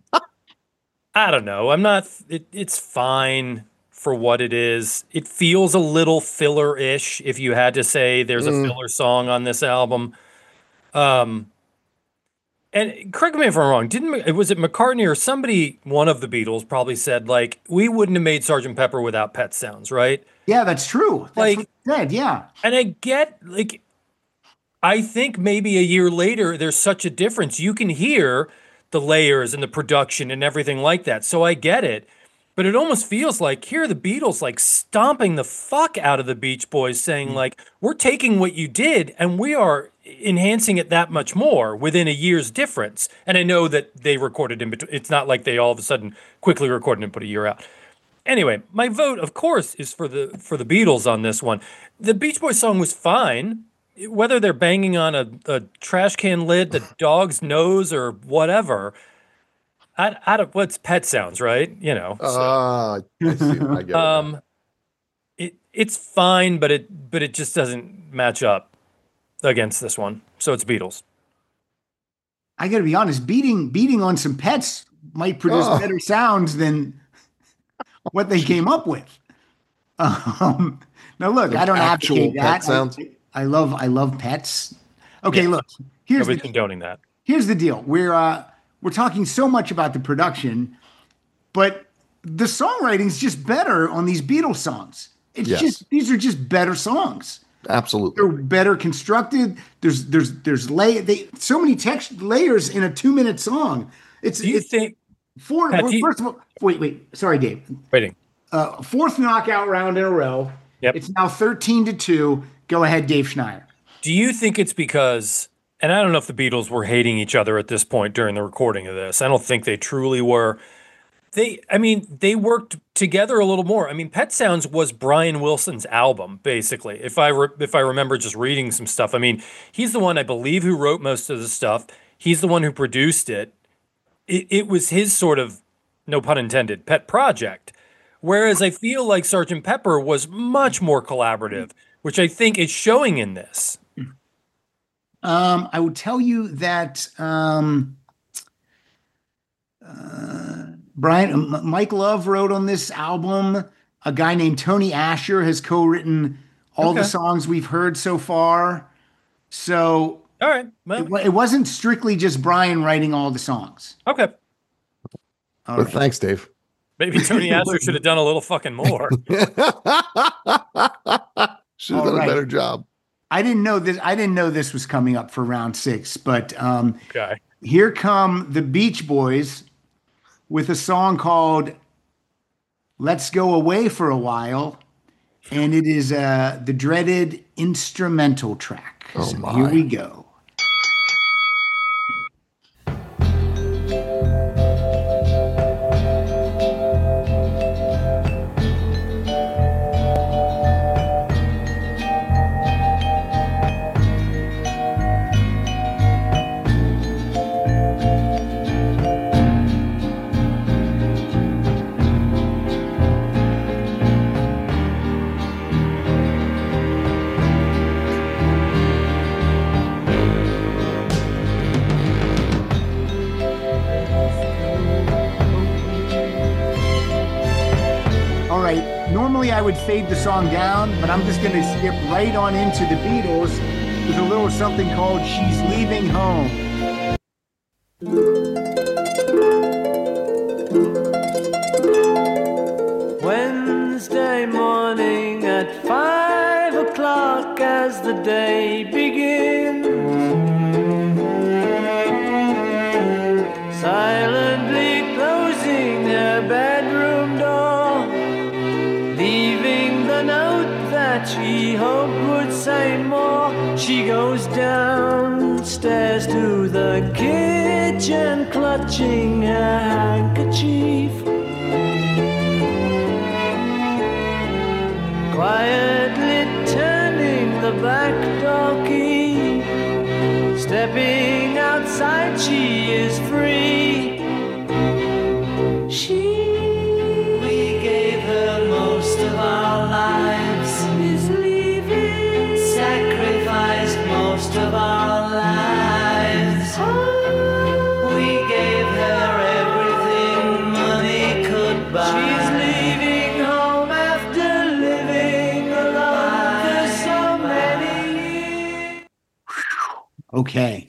I don't know. I'm not, it, it's fine for what it is. It feels a little filler-ish if you had to say there's Mm. a filler song on this album. Um, and correct me if I'm wrong, didn't, was it McCartney or somebody, one of the Beatles probably said, like, we wouldn't have made Sergeant Pepper without Pet Sounds, right? Yeah, that's true. That's Like- what he said, yeah. And I get, like, I think maybe a year later, there's such a difference. You can hear the layers and the production and everything like that. So I get it. But it almost feels like here are the Beatles, like, stomping the fuck out of the Beach Boys, saying, like, we're taking what you did and we are enhancing it that much more within a year's difference. And I know that they recorded in between. It's not like they all of a sudden quickly recorded and put a year out. Anyway, my vote, of course, is for the for the Beatles on this one. The Beach Boys song was fine. Whether they're banging on a, a trash can lid, the dog's nose, or whatever, I, I don't. What's Pet Sounds, right? You know. so, Ah, I see. I get it. um, it it's fine, but it but it just doesn't match up against this one. So it's Beatles. I got to be honest, beating beating on some pets might produce Oh. better sounds than what they came up with. Um, now, look, Some I don't actual advocate pet that. I- sounds? I, love I love pets. Okay, Yeah. look, here's Nobody's the, condoning that. here's the deal. We're uh, we're talking so much about the production, but the songwriting's just better on these Beatles songs. It's Yes. just these are just better songs. Absolutely. They're better constructed. There's there's there's lay they so many text layers in a two minute song. It's Do you it's think? four. Pat, do you- first of all, wait wait sorry Dave. Waiting. Uh, fourth knockout round in a row. Yep. It's now thirteen to two. Go ahead, Dave Schneier. Do you think it's because, and I don't know if the Beatles were hating each other at this point during the recording of this. I don't think they truly were. They, I mean, they worked together a little more. I mean, Pet Sounds was Brian Wilson's album, basically. If I re- if I remember just reading some stuff, I mean, he's the one I believe who wrote most of the stuff. He's the one who produced it. It, it was his sort of, no pun intended, pet project. Whereas I feel like Sergeant Pepper was much more collaborative, which I think is showing in this. Um, I would tell you that um, uh, Brian M- Mike Love wrote on this album. A guy named Tony Asher has co-written all the Okay. songs we've heard so far. So All right. Well, it, wa- it wasn't strictly just Brian writing all the songs. okay. All But right. thanks, Dave. Maybe Tony Asher should have done a little fucking more. Should have All done right. a better job. I didn't know this. I didn't know this was coming up for round six, but um, Okay. here come the Beach Boys with a song called "Let's Go Away for a While," and it is uh, the dreaded instrumental track. Oh, so my. here we go. I would fade the song down, but I'm just going to skip right on into the Beatles with a little something called She's Leaving Home. Wednesday morning at five o'clock as the day begins, silently closing her bedroom door, leaving the note that she hoped would say more. She goes downstairs to the kitchen, clutching her handkerchief, quietly turning the back door key. Stepping outside, she is free. She we gave her most of our lives, is leaving, sacrificed most of our lives. We gave her everything money could buy. She's leaving home after living alone for so many years. Okay.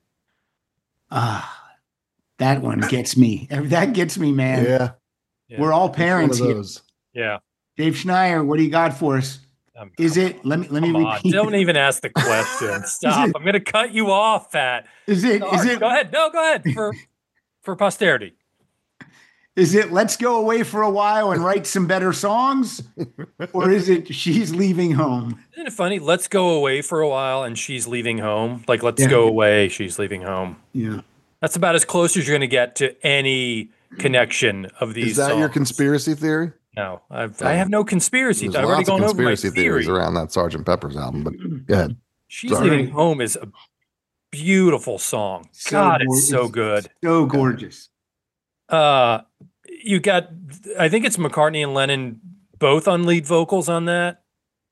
Ah, that one gets me. That gets me, man. Yeah. Yeah. We're all One parents of here. those. Yeah. Dave Schneier, what do you got for us? Um, Is it? Let me let me Come on, repeat. don't even ask the question. Stop. it- I'm going to cut you off, Pat. Is it? Is Sorry. it? Go ahead. No, go ahead for for posterity. Is it? Let's go away for a while and write some better songs, or is it? She's leaving home. Isn't it funny? Let's go away for a while, and she's leaving home. Like, let's Yeah. go away. She's leaving home. Yeah. That's about as close as you're going to get to any connection of these. Is that your songs. conspiracy theory? No, I've, I have no conspiracy. There's I've already lots of gone over my conspiracy theory. theories around that Sergeant Pepper's album, but go ahead. She's Sorry. leaving home is a beautiful song. So God, gor- it's so good. So gorgeous. Uh, you got, I think it's McCartney and Lennon both on lead vocals on that.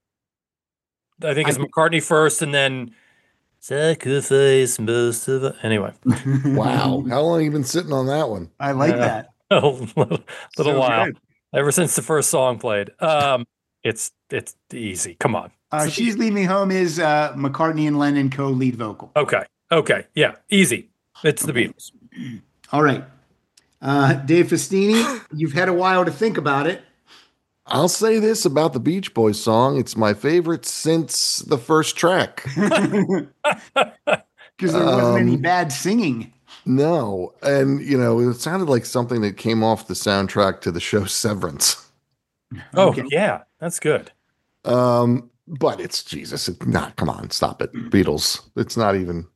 I think it's I- McCartney first, and then sacrifice most of it. Anyway, Wow. How long have you been sitting on that one? I like Yeah. that. a little, little So while. good. Ever since the first song played. Um, it's it's easy. Come on. Uh, She's Leaving Home is uh, McCartney and Lennon co-lead vocal. Okay. Okay. Yeah. Easy. It's the Okay. Beatles. All right. Uh, Dave Festini, you've had a while to think about it. I'll say this about the Beach Boys song. It's my favorite since the first track. Because there wasn't any Um, bad singing. No. And, you know, it sounded like something that came off the soundtrack to the show Severance. Oh, Okay. yeah. That's good. Um, but it's Jesus. It, nah, come on, stop it. Beatles. It's not even.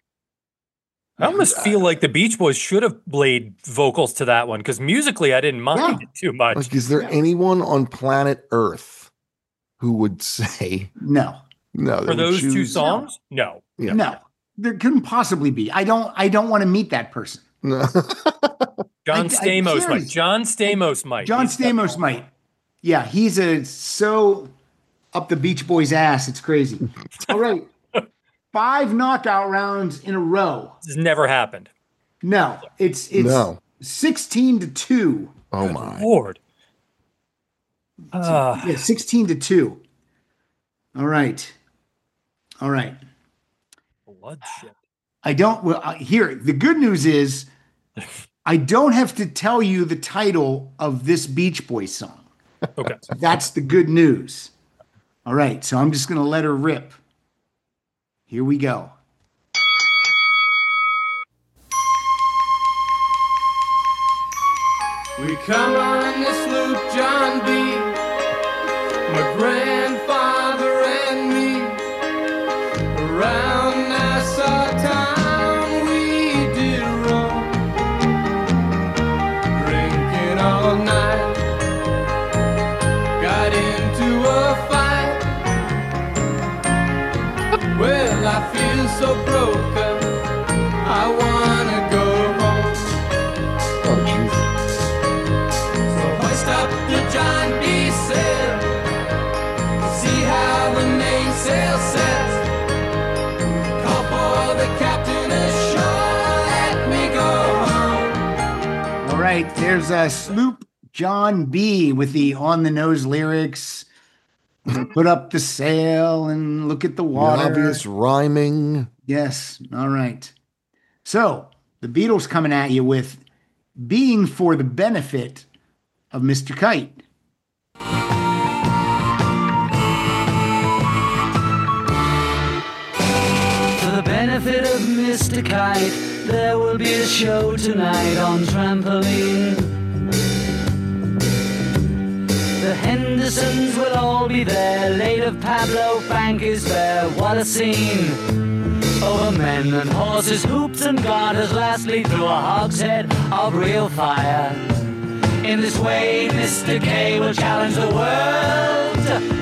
I almost feel like the Beach Boys should have laid vocals to that one because musically I didn't mind Yeah. it too much. Like, is there Yeah. anyone on planet Earth who would say No. no? For they would those two choose- songs? No. Yeah. No. There couldn't possibly be. I don't I don't want to meet that person. No. John I- Stamos I'm might. serious. John Stamos might. John He's Stamos definitely- might. Yeah, he's a so up the Beach Boys' ass. It's crazy. All right. Five knockout rounds in a row. This has never happened. No, it's it's No. sixteen to two. Oh my. Lord. Uh, Yeah, sixteen to two. All right. All right. bloodshed. I don't well uh, here. The good news is I don't have to tell you the title of this Beach Boys song. Okay. That's the good news. All right, so I'm just going to let her rip. Here we go. We come on this loop, John B. My grandfather and me. Around Nassau town we did roam. Drinking all night. Got into a fight. Well, I feel so broken. I wanna go home. Oh Jesus. So hoist up the John B. sail. See how the mainsail sets. Call for the captain ashore. Let me go home. All right, there's a sloop John B. with the on the nose lyrics. Put up the sail and look at the The water. obvious rhyming. Yes. All right. So the Beatles coming at you with being for the benefit of Mister Kite. For the benefit of Mister Kite, there will be a show tonight on trampoline. The Hendersons will all be there. Late of Pablo Frank is there. What a scene! Over men and horses, hoops and garters, lastly through a hogshead of real fire. In this way, Mister K will challenge the world.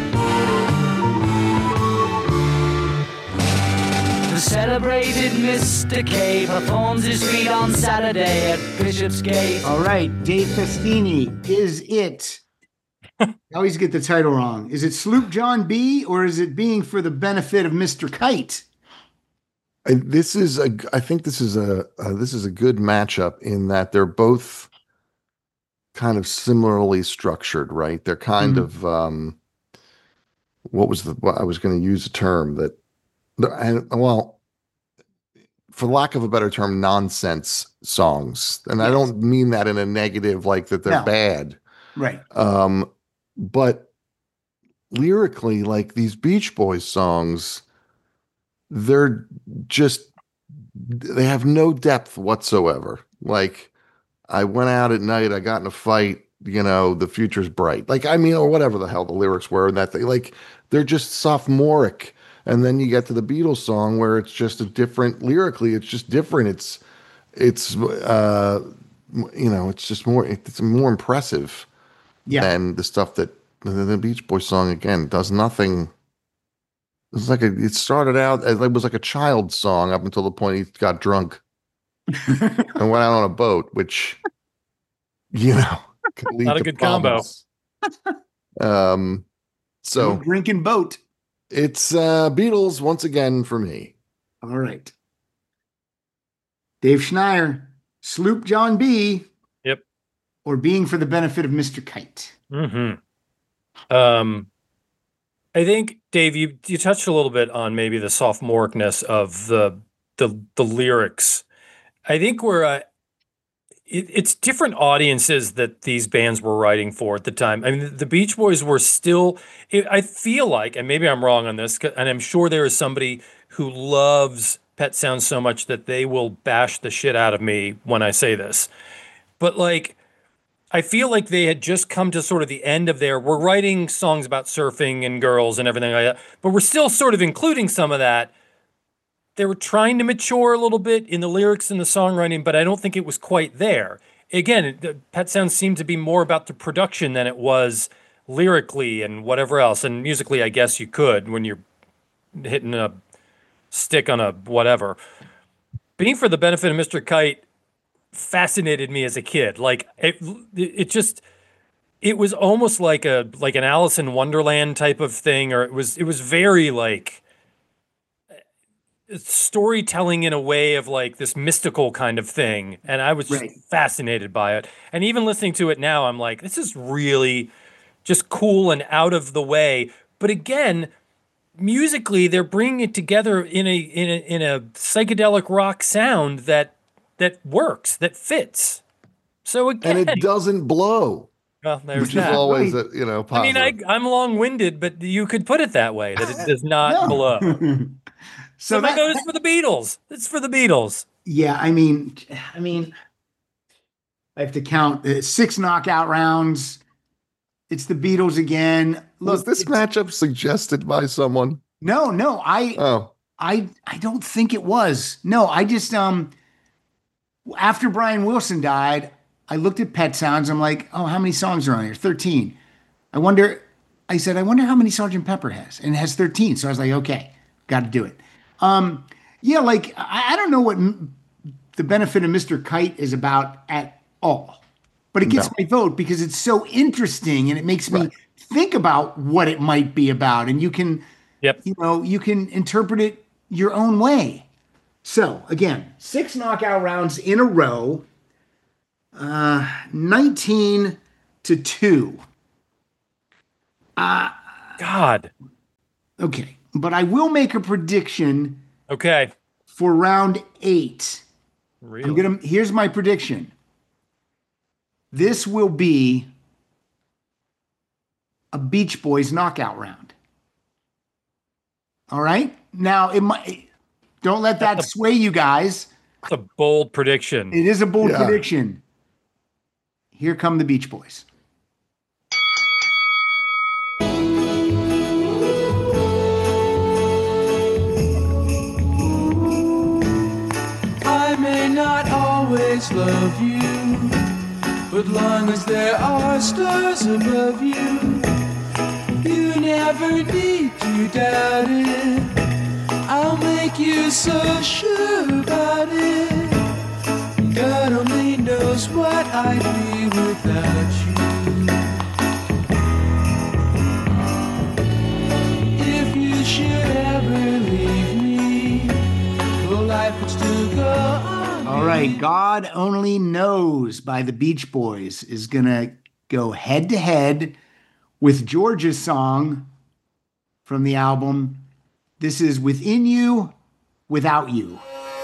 The celebrated Mister K performs his feat on Saturday at Bishopsgate. All right, Dave Festini, is it? I always get the title wrong. Is it Sloop John B. or is it being for the benefit of Mister Kite? I, this is a. I think this is a. Uh, this is a good matchup in that they're both kind of similarly structured, right? They're kind Mhm. of. Um, what was the? What I was going to use a term that. And well, for lack of a better term, nonsense songs, and I Yes. don't mean that in a negative, like that they're No. bad. Right. Um, but lyrically, like these Beach Boys songs, they're just they have no depth whatsoever. Like, I went out at night, I got in a fight, you know, the future's bright. Like, I mean, or whatever the hell the lyrics were, and that they like they're just sophomoric. And then you get to the Beatles song where it's just a different lyrically, it's just different. It's it's uh you know, it's just more it's more impressive. Yeah. And the stuff that the, the Beach Boys song again does nothing. It's like a, it started out as it was like a child song up until the point he got drunk and went out on a boat, which you know can lead Not a to good combo. problems. Um, so No drinking boat. it's uh, Beatles once again for me. All right. Dave Schneier, Sloop John B. Yep. Or being for the benefit of Mister Kite. Hmm. Um, I think Dave, you you touched a little bit on maybe the sophomoricness of the the the lyrics. I think we're uh, it, it's different audiences that these bands were writing for at the time. I mean, the Beach Boys were still. It, I feel like, and maybe I'm wrong on this, 'cause- and I'm sure there is somebody who loves Pet Sounds so much that they will bash the shit out of me when I say this. But like, I feel like they had just come to sort of the end of their, we're writing songs about surfing and girls and everything like that, but we're still sort of including some of that. They were trying to mature a little bit in the lyrics and the songwriting, but I don't think it was quite there. Again, it- the Pet Sounds seemed to be more about the production than it was lyrically and whatever else. And musically, I guess you could when you're hitting a stick on a whatever. Being for the benefit of Mister Kite fascinated me as a kid. Like it, it just, it was almost like a like an Alice in Wonderland type of thing, or it was it was very like storytelling in a way of like this mystical kind of thing, and I was just Right. fascinated by it. And even listening to it now, I'm like, this is really just cool and out of the way. But again, musically, they're bringing it together in a in a in a psychedelic rock sound that that works, that fits. So again, And it doesn't blow, well, there's which is that. always a, you know I mean, positive. I, I'm long-winded, but you could put it that way, that it does not No. blow. so So that that, goes for the Beatles. It's for the Beatles. yeah, I mean, I mean, I have to count uh, six knockout rounds. It's the Beatles again. Was Look, this it's- matchup suggested by someone? No, no, I, Oh, I, I don't think it was. No, I just um, after Brian Wilson died, I looked at Pet Sounds. I'm like, oh, how many songs are on here? thirteen. I wonder. I said, I wonder how many Sergeant Pepper has, and it has thirteen. So I was like, okay, got to do it. Um, yeah, like I, I don't know what m- the benefit of Mister Kite is about at all, but it gets No. my vote because it's so interesting and it makes me Right. think about what it might be about, and you can, Yep. you know, you can interpret it your own way. So again, six knockout rounds in a row. Uh, nineteen to two. God. Okay, but I will make a prediction Okay. for round eight. Really? I'm gonna. Here's my prediction. This will be a Beach Boys knockout round. All right. Now it might. Don't let that sway you guys. That's a bold prediction. It is a bold Yeah. prediction. Here come the Beach Boys. I may not always love you, but long as there are stars above you, you never need to doubt it. I'll make you so sure about it. God only knows what I'd be without you. If you should ever leave me, well, life would still go on. All right. God Only Knows by the Beach Boys is gonna go head to head with George's song from the album. This is Within You, Without You.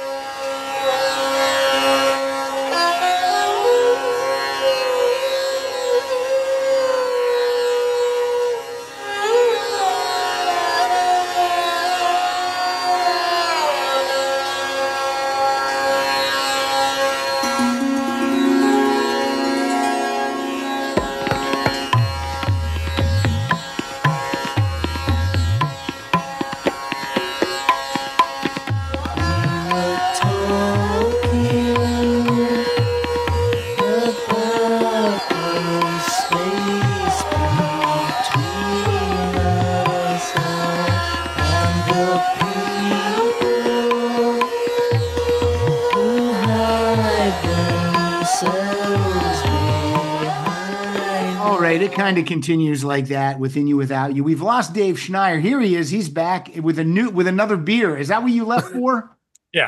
All right, it kind of continues like that, Within You, Without You. We've lost Dave Schneier. Here he is. He's back with a new with another beer. Is that what you left for? Yeah.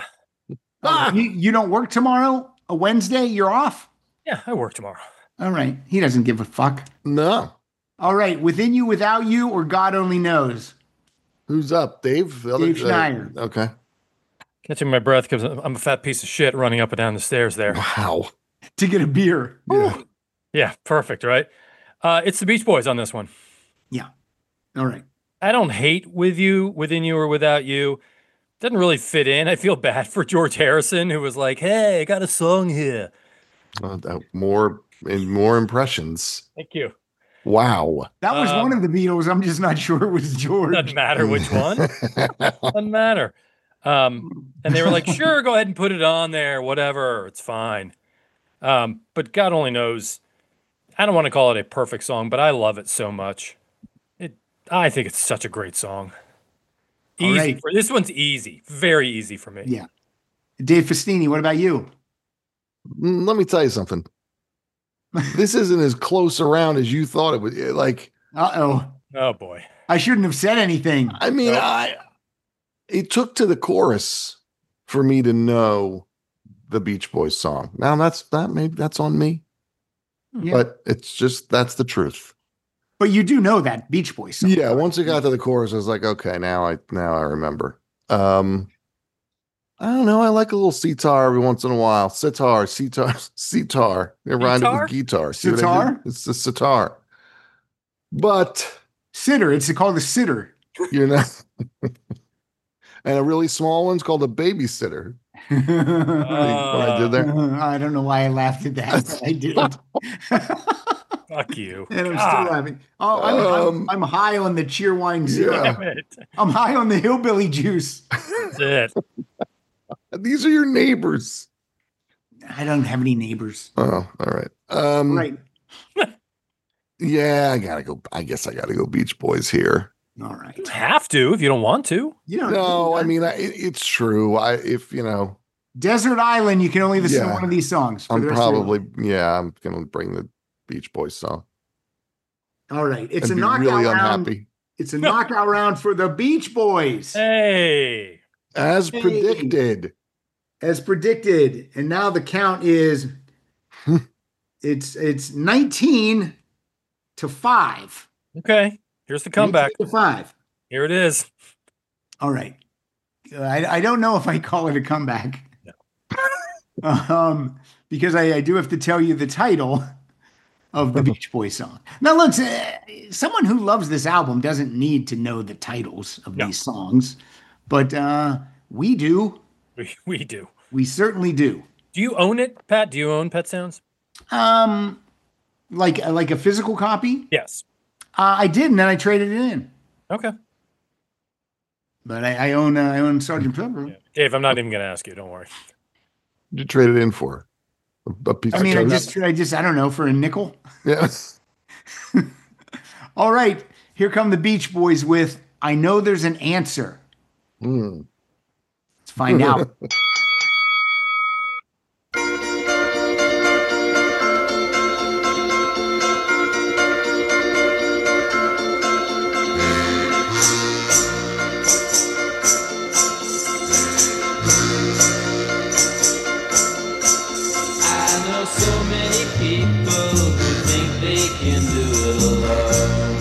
Ah, you, you don't work tomorrow? A Wednesday? You're off? Yeah, I work tomorrow. All right. He doesn't give a fuck. No. All right, Within You, Without You, or God Only Knows? Who's up? Dave? The other- Dave Schneier. uh, okay. Catching my breath because I'm a fat piece of shit running up and down the stairs there. Wow. To get a beer. Yeah. Yeah, perfect, right? Uh, it's the Beach Boys on this one. Yeah. All right. I don't hate with you, within you, or without you. Doesn't really fit in. I feel bad for George Harrison, who was like, "Hey, I got a song here." Uh, that- more and more impressions. Thank you. Wow. That was Um, one of the Beatles. I'm just not sure it was George. Doesn't matter which one. Doesn't matter. Um, and they were like, "Sure, go ahead and put it on there. Whatever, it's fine." Um, but God only knows. I don't want to call it a perfect song, but I love it so much. It. I think it's such a great song. All Easy. right. For, this one's easy. Very easy for me. Yeah. Dave Festini, what about you? Mm, Let me tell you something. This isn't as close around as you thought it would. Like, Uh-oh. Oh boy. I shouldn't have said anything. I mean, Nope. I it took to the chorus for me to know the Beach Boys song. Now that's that maybe that's on me, Yeah. but it's just that's the truth. But you do know that Beach Boys song. Yeah, once it got to the chorus, I was like, okay, now I now I remember. Um, I don't know. I like a little sitar every once in a while. Sitar, sitar, sitar. It rhymed it Sitar? with guitar. See what I Sitar? did? It's the sitar. But Sitter. It's called a sitter. you're not. And a really small one's called a babysitter. I what I did there. don't know why I laughed at that. But I did. Fuck you. And I'm God still laughing. Oh, I'm, Um, I'm, I'm high on the Cheerwine Zero. Yeah. damn it. I'm high on the hillbilly juice. That's it. These are your neighbors. I don't have any neighbors. Oh, all right. Um, Right. Yeah, I gotta go. I guess I gotta go Beach Boys here. All right. You have to if you don't want to. You don't, No, I mean I, it, it's true. I if you know, Desert Island, you can only listen to Yeah. one of these songs. for I'm the rest of your probably life. yeah. I'm gonna bring the Beach Boys song. All right. It's and a be knockout really round. unhappy. It's a knockout round for the Beach Boys, Hey. As Hey. predicted. as predicted. And now the count is it's it's nineteen to five. Okay. Here's the comeback. nineteen to five. Here it is. All right. I, I don't know if I call it a comeback. No. um, because I, I do have to tell you the title of the Beach Boys song. Now, look, uh, someone who loves this album doesn't need to know the titles of No. these songs, but uh, we do. We, we do. We certainly do. Do you own it, Pat? Do you own Pet Sounds? Um, like like a physical copy? Yes. Uh, I did, and then I traded it in. Okay. But I, I own uh, I own Sergeant Pepper. Yeah. Dave, I'm not even going to ask you. Don't worry. You trade it in for a, a piece I of mean, I toast? just I just I don't know, for a nickel. Yes. All right, here come the Beach Boys with "I Know There's an Answer." Mm. Let's find out. I know so many people who think they can do it alone.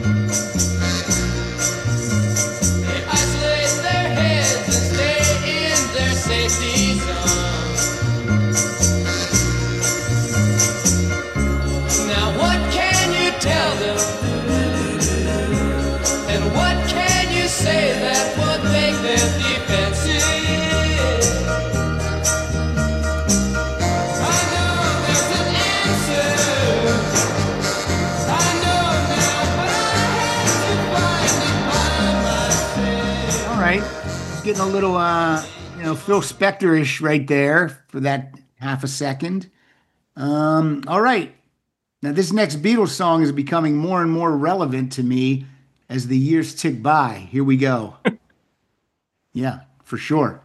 They isolate their heads and stay in their safety zone. Now what can you tell them? And what can you say that would make them defensive? I know there's an answer. I know now, but I had to find it by myself. All right, getting a little uh, you know, Phil Spector-ish right there for that half a second. Um, all right, now this next Beatles song is becoming more and more relevant to me as the years tick by. Here we go. Yeah, for sure.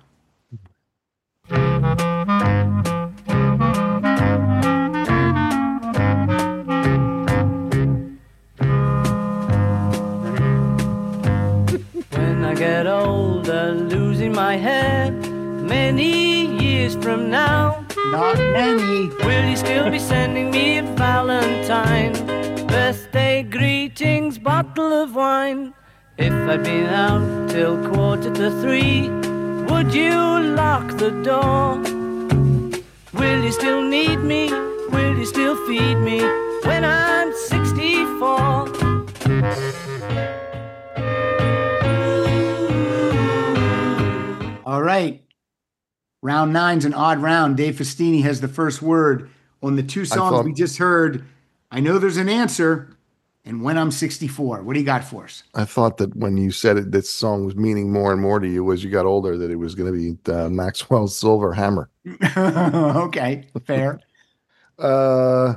When I get older, losing my hair, many years from now, Not many. will you still be sending me a Valentine? Birthday greetings, bottle of wine. If I'd been out till quarter to three, would you lock the door? Will you still need me? Will you still feed me when I'm sixty-four? All right. Round nine's an odd round. Dave Festini has the first word on the two songs thought- we just heard. I Know There's an Answer and When I'm sixty-four. What do you got for us? I thought that when you said it, this song was meaning more and more to you as you got older, that it was going to be uh, Maxwell's Silver Hammer. Okay, fair. Uh,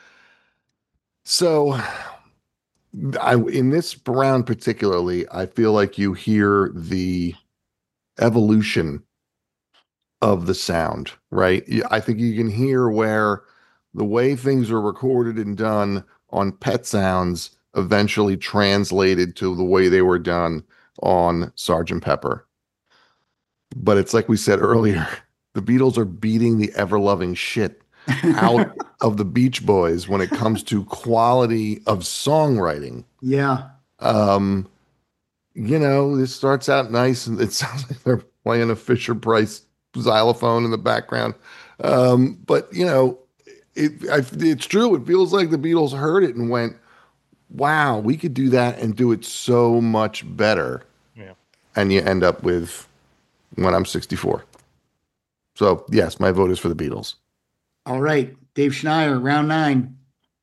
so I, in this round particularly, I feel like you hear the evolution of the sound, right? You- I think you can hear where the way things are recorded and done on Pet Sounds eventually translated to the way they were done on Sergeant Pepper. But it's like we said earlier, the Beatles are beating the ever-loving shit out of the Beach Boys when it comes to quality of songwriting. Yeah. Um, you know, this starts out nice and it sounds like they're playing a Fisher Price xylophone in the background. Um, but you know, it I, it's true. It feels like the Beatles heard it and went, wow, we could do that and do it so much better. Yeah. And you end up with When I'm sixty-four. So yes, my vote is for the Beatles. All right. Dave Schneier, round nine.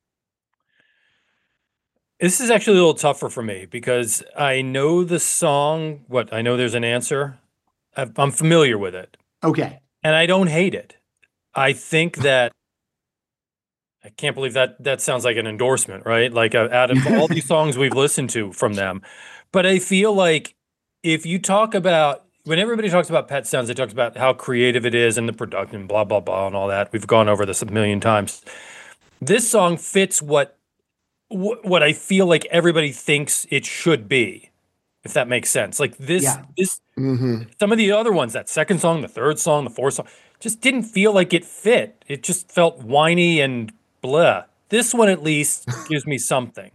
This is actually a little tougher for me because I know the song. What I know, there's an answer. I've- I'm familiar with it, Okay. and I don't hate it. I think that I can't believe that that sounds like an endorsement, right? Like uh, out of all these songs we've listened to from them, but I feel like if you talk about when everybody talks about Pet Sounds, they talk about how creative it is and the production, blah blah blah, and all that. We've gone over this a million times. This song fits what wh- what I feel like everybody thinks it should be, if that makes sense. Like this, Yeah. this Mm-hmm. some of the other ones, that second song, the third song, the fourth song, just didn't feel like it fit. It just felt whiny and blah. This one at least gives me something.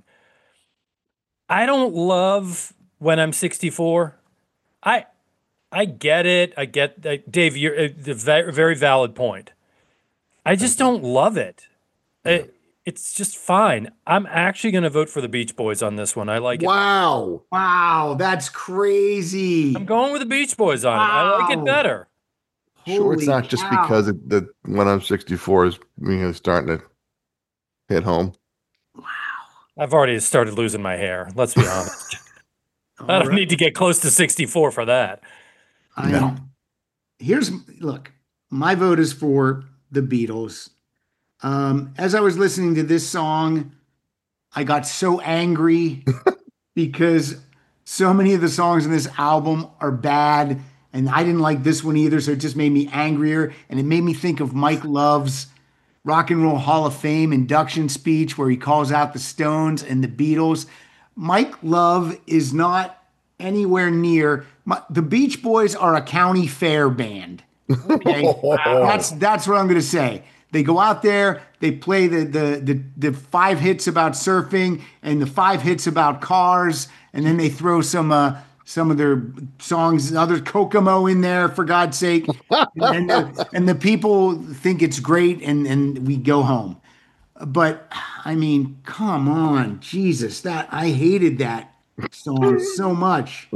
I don't love When I'm sixty-four. I I get it. I get uh, Dave. You're uh, the ve- very valid point. I just don't love it. It- it's just fine. I'm actually going to vote for the Beach Boys on this one. I like it. Wow. Wow, that's crazy. I'm going with the Beach Boys on it. I like Wow. it better. Sure, it's Holy not just cow. because it, the when I'm sixty-four is you know starting to hit home. I've already started losing my hair. Let's be honest. I All don't right. need to get close to sixty-four for that. I No. Here's look, my vote is for the Beatles. Um, as I was listening to this song, I got so angry because so many of the songs in this album are bad, and I didn't like this one either, so it just made me angrier, and it made me think of Mike Love's Rock and Roll Hall of Fame induction speech where he calls out the Stones and the Beatles. Mike Love is not anywhere near my, the Beach Boys are a county fair band. Okay, that's that's what I'm going to say. They go out there, they play the, the the the five hits about surfing and the five hits about cars, and then they throw some uh, some of their songs, other Kokomo in there for God's sake, and the, and the people think it's great, and and we go home. But I mean, come on, Jesus, that I hated that song so much.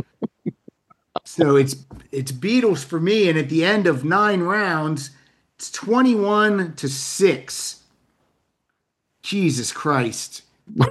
So it's it's Beatles for me, and at the end of nine rounds, it's twenty-one to six. Jesus Christ.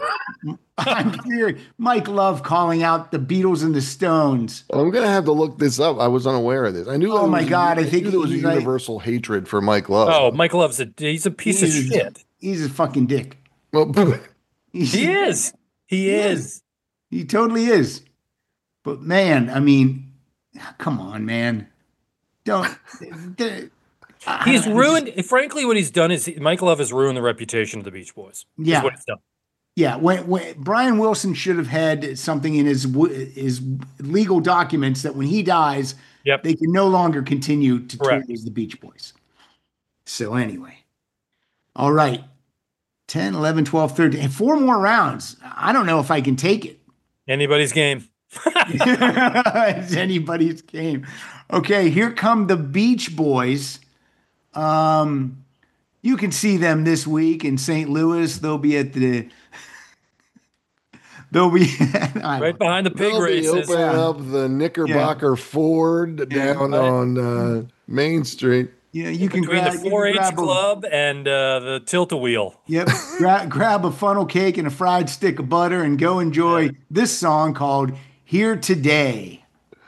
I'm serious. Mike Love calling out the Beatles and the Stones. I'm gonna have to look this up. I was unaware of this. I knew. Oh there my was- God, I think knew there was a he's like- universal hatred for Mike Love. Oh, Mike Love's a he's a piece of He's- shit. He's a fucking dick. Well, He's- He is. He is. He totally is. But man, I mean, come on, man. Don't. the- He's I- ruined. Frankly, what he's done is he, Mike Love has ruined the reputation of the Beach Boys. is Yeah. what he's done. Yeah, when, when Brian Wilson should have had something in his w- his legal documents that when he dies, Yep. they can no longer continue to tour Correct. as the Beach Boys. So anyway, all right, ten, eleven, twelve, thirteen, and four more rounds. I don't know if I can take it. Anybody's game. It's anybody's game. Okay, here come the Beach Boys. Um, you can see them this week in Saint Louis. They'll be at the. They'll be I- Right behind the pig they'll be races. opening Yeah. up the Knickerbocker Ford down right. on uh, Main Street. Yeah, you can Between grab, the you can four H grab a- club and uh, the tilt-a-wheel. Yep, gra- grab a funnel cake and a fried stick of butter and go enjoy this song called "Here Today."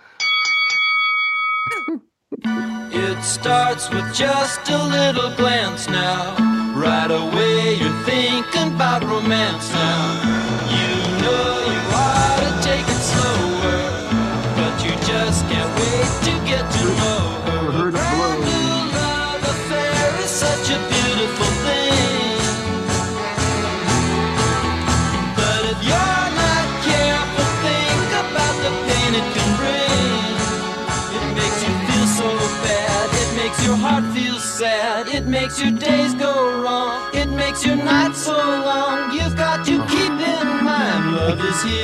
It starts with just a little glance now. Right away you're thinking about romance now. You know you ought to take it slower, but you just can't wait to get to know her. Never heard it blow. New love affair is such a beautiful thing. But if you're not careful, think about the pain it can bring. It makes you feel so bad. It makes your heart feel sad. It makes your days go wrong. It makes your nights so long. You've got to keep in mind love is here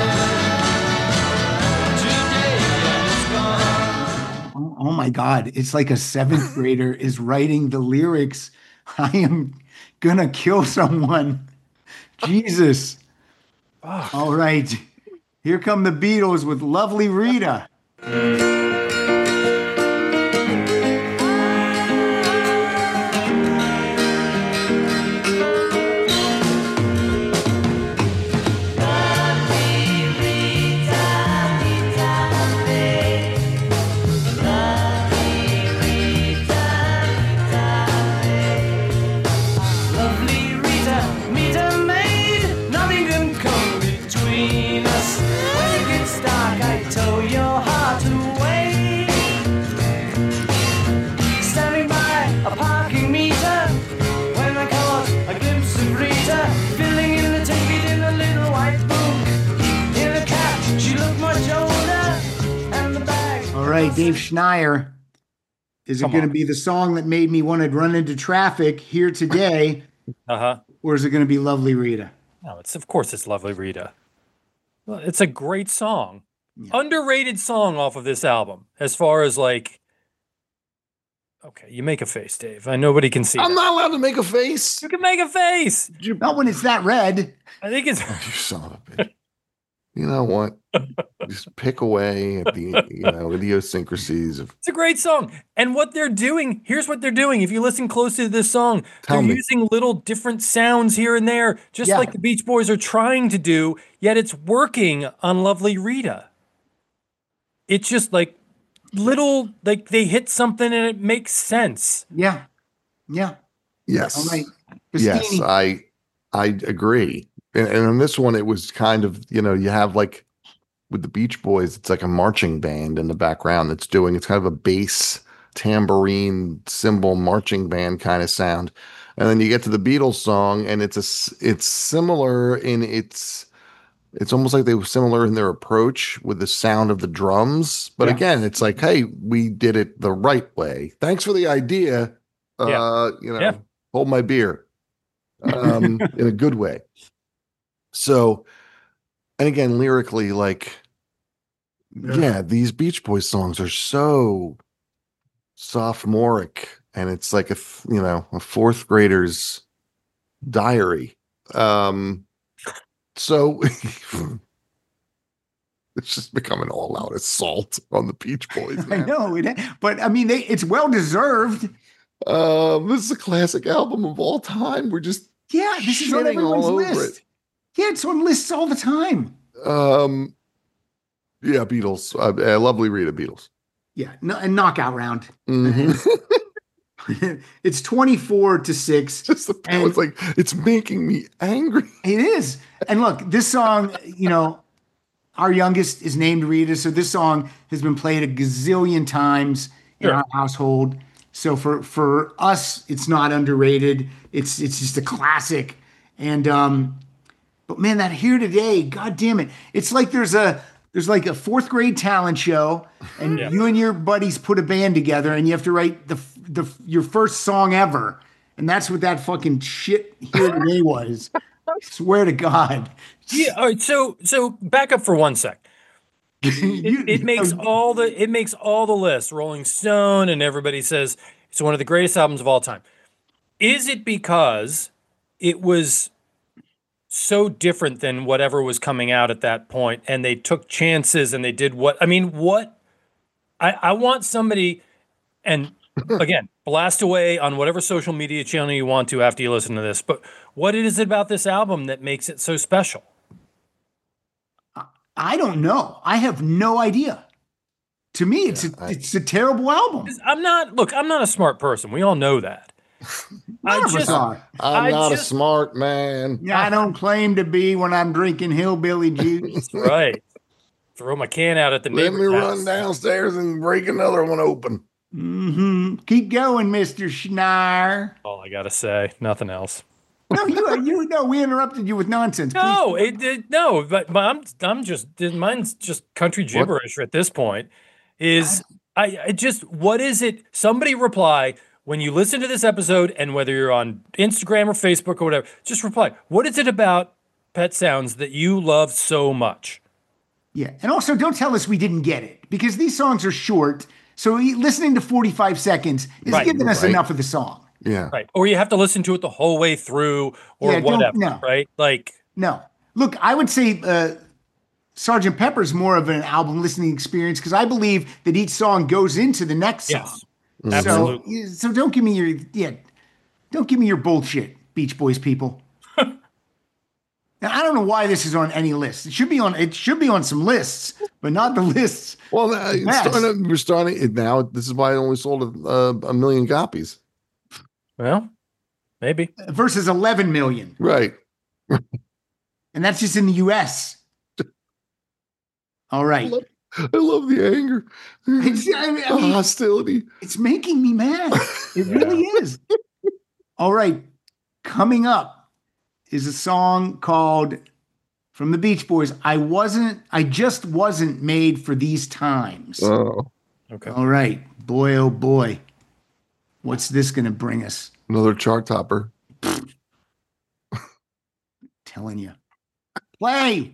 today and it's gone. Oh, oh my God! It's like a seventh grader is writing the lyrics. I am gonna kill someone. Jesus! All right, here come the Beatles with "Lovely Rita." Lovely Rita, meet a maid. Nothing can come between us. When it gets dark, I tow your heart away. Standing by a parking meter, when I caught a glimpse of Rita, filling in the ticket in a little white book. In a cap, she looked much older, and the bag. All right, Dave Schneier. Is it Come going to on. be the song that made me want to run into traffic here today? Uh-huh. or is it going to be Lovely Rita? No, it's of course it's Lovely Rita. Well, it's a great song. Underrated song off of this album, as far as like. Okay, you make a face, Dave. I nobody can see. I'm that. not allowed to make a face. You can make a face. Not when it's that red. I think it's. You son of a bitch. You know what? Just pick away at the you know idiosyncrasies of. It's a great song, and what they're doing. Here's what they're doing. If you listen closely to this song, Tell they're me. using little different sounds here and there, just Yeah. like the Beach Boys are trying to do. Yet it's working on Lovely Rita. It's just like little, like they hit something and it makes sense. Yeah. Yeah. Yes. All right. Yes, Christine. I I agree. And, and on this one, it was kind of, you know, you have like with the Beach Boys, it's like a marching band in the background that's doing, it's kind of a bass, tambourine, cymbal, marching band kind of sound. And then you get to the Beatles song, and it's a, s- it's similar in its, it's almost like they were similar in their approach with the sound of the drums. But Yeah. again, it's like, hey, we did it the right way. Thanks for the idea. Uh, Yeah. you know, Yeah. hold my beer um, in a good way. So, and again, lyrically, like, yeah, these Beach Boys songs are so sophomoric, and it's like a th- you know a fourth grader's diary. Um, so it's just become an all-out assault on the Beach Boys. I Man. know it, but I mean, they, it's well deserved. Um, this is a classic album of all time. We're just Yeah, this is on shitting all everyone's over list. Yeah, it's on lists all the time. Um, yeah, Beatles. Uh, uh, Lovely Rita, Beatles. Yeah, no, a knockout round. Mhm. It's twenty-four to six. Just the And- it's like it's making me angry. It is. And look, this song, you know, our youngest is named Rita, so this song has been played a gazillion times in Sure. our household. So for for us, it's not underrated. It's it's just a classic. And um, but man, that Here Today, god damn it. It's like there's a there's like a fourth grade talent show, and Yeah. you and your buddies put a band together, and you have to write the the your first song ever. And that's what that fucking shit Here Today was. I swear to God. Yeah. All right. So so back up for one sec. You- It, it makes all the it makes all the lists. Rolling Stone and everybody says it's one of the greatest albums of all time. Is it because it was so different than whatever was coming out at that point, and they took chances and they did what? I mean, what? I I want somebody, and again, blast away on whatever social media channel you want to after you listen to this. But what is it about this album that makes it so special? I don't know. I have no idea. To me, it's a, I- it's a terrible album. 'Cause I'm not. Look, I'm not a smart person. We all know that. I None of us just, are. I'm I not just- a smart man. I don't claim to be when I'm drinking hillbilly juice. right. Throw my can out at the Let me neighbor's run house. downstairs and break another one open. hmm Keep going, Mister Schneier. All I gotta say, nothing else. No, you, you know, we interrupted you with nonsense. No, Please. it, it no, but, but I'm I'm just mine's just country gibberish at this point. Is I, I just what is it? Somebody reply when you listen to this episode, and whether you're on Instagram or Facebook or whatever, just reply. What is it about Pet Sounds that you love so much? Yeah, and also don't tell us we didn't get it because these songs are short. So e- listening to forty-five seconds is Right, giving us right. enough of the song. Yeah. Right. Or you have to listen to it the whole way through or Yeah, don't- whatever. no. Right. Like, No, look, I would say uh, Sergeant Pepper's more of an album listening experience because I believe that each song goes into the next song. yes. So, Absolutely. so don't give me your yeah, don't give me your bullshit, Beach Boys people. Now, I don't know why this is on any list. It should be on. It should be on some lists, but not the lists. Well, now it's Yes. starting, we're starting it now. This is why it only sold a, uh, a million copies. Well, maybe. Versus eleven million, Right. and that's just in the U S. All right, I love the anger, It's- I mean- I the mean- hostility. it's making me mad. It really is. All right, coming up is a song called from the Beach Boys. I wasn't. I just wasn't made for these times. Oh, Okay. All right, boy, oh boy, what's this going to bring us? another chart topper. telling you. Play.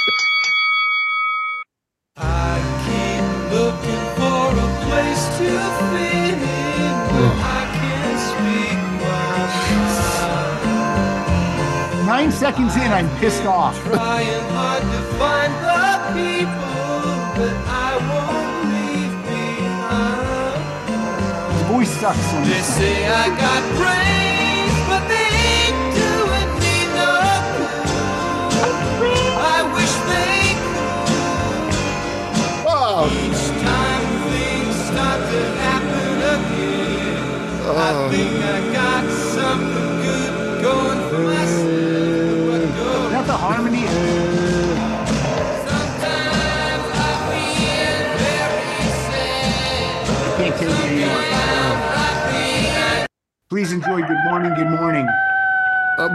I keep looking for a place to fit in where I can speak my mind. Nine seconds in, I'm pissed off. Trying hard to find the people that I won't leave behind. His voice sucks. on They this song. say I got brains, but they ain't doing me no good. I wish they Oh, each time things start to happen again. I think I got something good going for myself. But Is go. that the harmony? Sometimes I feel very sad. Can't take it anymore. Please enjoy Good Morning, Good Morning. um,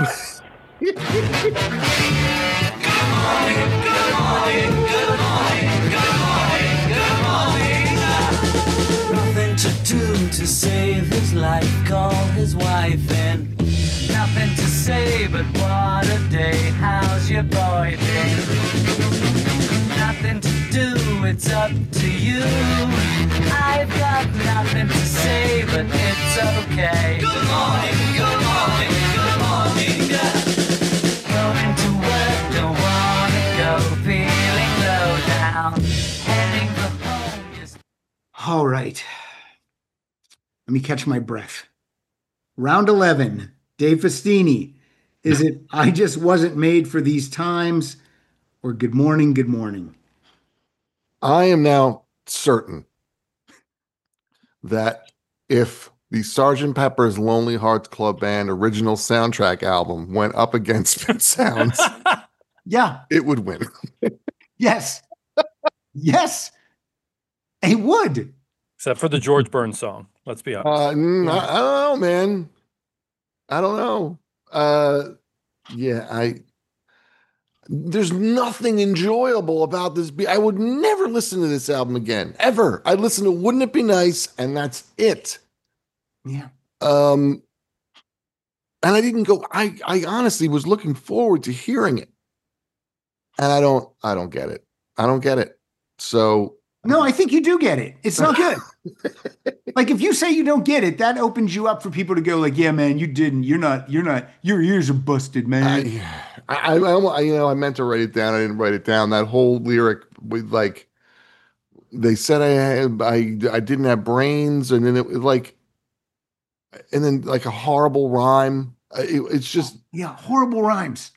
Nothing to do to save his life, call his wife in. Nothing to say but what a day, how's your boy been? Nothing to do, it's up to you. I've got nothing to say but it's okay. Good morning, good morning, good morning. Going to work, don't wanna go, feeling low down. Heading for home, just All right. Let me catch my breath. Round eleven. Dave Festini. Is it I Just Wasn't Made for These Times or Good Morning, Good Morning? I am now certain that if the Sergeant Pepper's Lonely Hearts Club Band original soundtrack album went up against Pet Sounds, Yeah. it would win. Yes. Yes. It would. Except for the George Burns song. Let's be honest. Uh, mm, I, I don't know, man. I don't know. Uh, yeah, I. There's nothing enjoyable about this. Be- I would never listen to this album again, ever. I'd listen to "Wouldn't It Be Nice," and that's it. Yeah. Um, and I didn't go. I I honestly was looking forward to hearing it, and I don't. I don't get it. I don't get it. So No, I think you do get it. It's not good. Like if you say you don't get it, that opens you up for people to go like, yeah, man, you didn't. You're not, you're not, your ears are busted, man. I, I, I, I, you know, I meant to write it down. I didn't write it down. That whole lyric with like, they said I had, I, I didn't have brains, and then it was like, and then like a horrible rhyme. Uh, It, it's just, Yeah, horrible rhymes.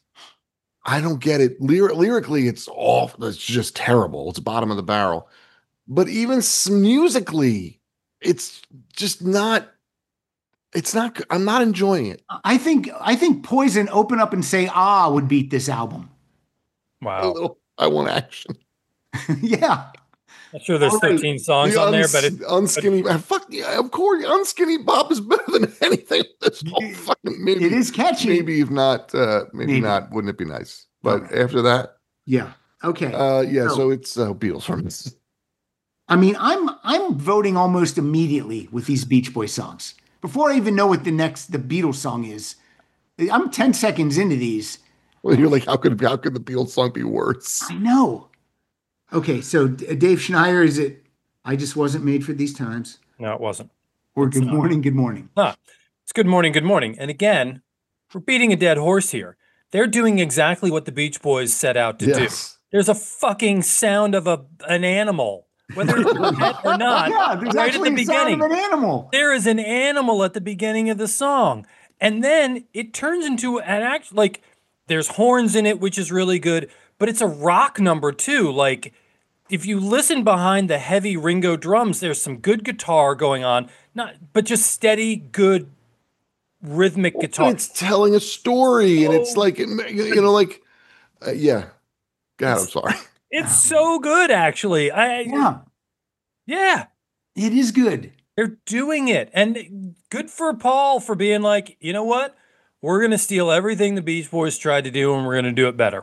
I don't get it. Lyr- lyrically, it's awful. It's just terrible. It's bottom of the barrel. But even s- musically, it's just not. It's not. g- I'm not enjoying it. I think I think Poison Open Up and Say Ah would beat this album. A Wow. little, I want action. Yeah. Not sure there's All right. thirteen songs The on there, uns- but it, unskinny. uh, fuck yeah, of course, unskinny Bob is better than anything. This whole It- fucking maybe It is catchy. maybe if not, uh, maybe, Maybe. not. Wouldn't it be nice? But Okay. after that, Yeah. Okay. uh, yeah. So- So it's uh, Beatles for me. I mean, I'm I'm voting almost immediately with these Beach Boys songs. Before I even know what the next the Beatles song is. I'm ten seconds into these. Well, you're like, how could how could the Beatles song be worse? I know. Okay, so D- Dave Schneider, is it I Just Wasn't Made for These Times? no, it wasn't. Or Good not. Morning, Good Morning? Huh. It's good morning, good morning. And again, we're beating a dead horse here. They're doing exactly what the Beach Boys set out to do. Yes. There's a fucking sound of a an animal, whether it's a pet or not. Yeah, there's right actually at the a sound beginning. of an animal. There is an animal at the beginning of the song. And then it turns into an act like there's horns in it, which is really good, but it's a rock number too. Like if you listen behind the heavy Ringo drums, there's some good guitar going on, not but just steady, good rhythmic guitar. It's telling a story, and it's Oh. like it, you know, like uh, yeah. God, I'm sorry. It's so good, actually. I Yeah, yeah, it is good. they're doing it, and good for Paul for being like, you know what, we're gonna steal everything the Beach Boys tried to do, and we're gonna do it better.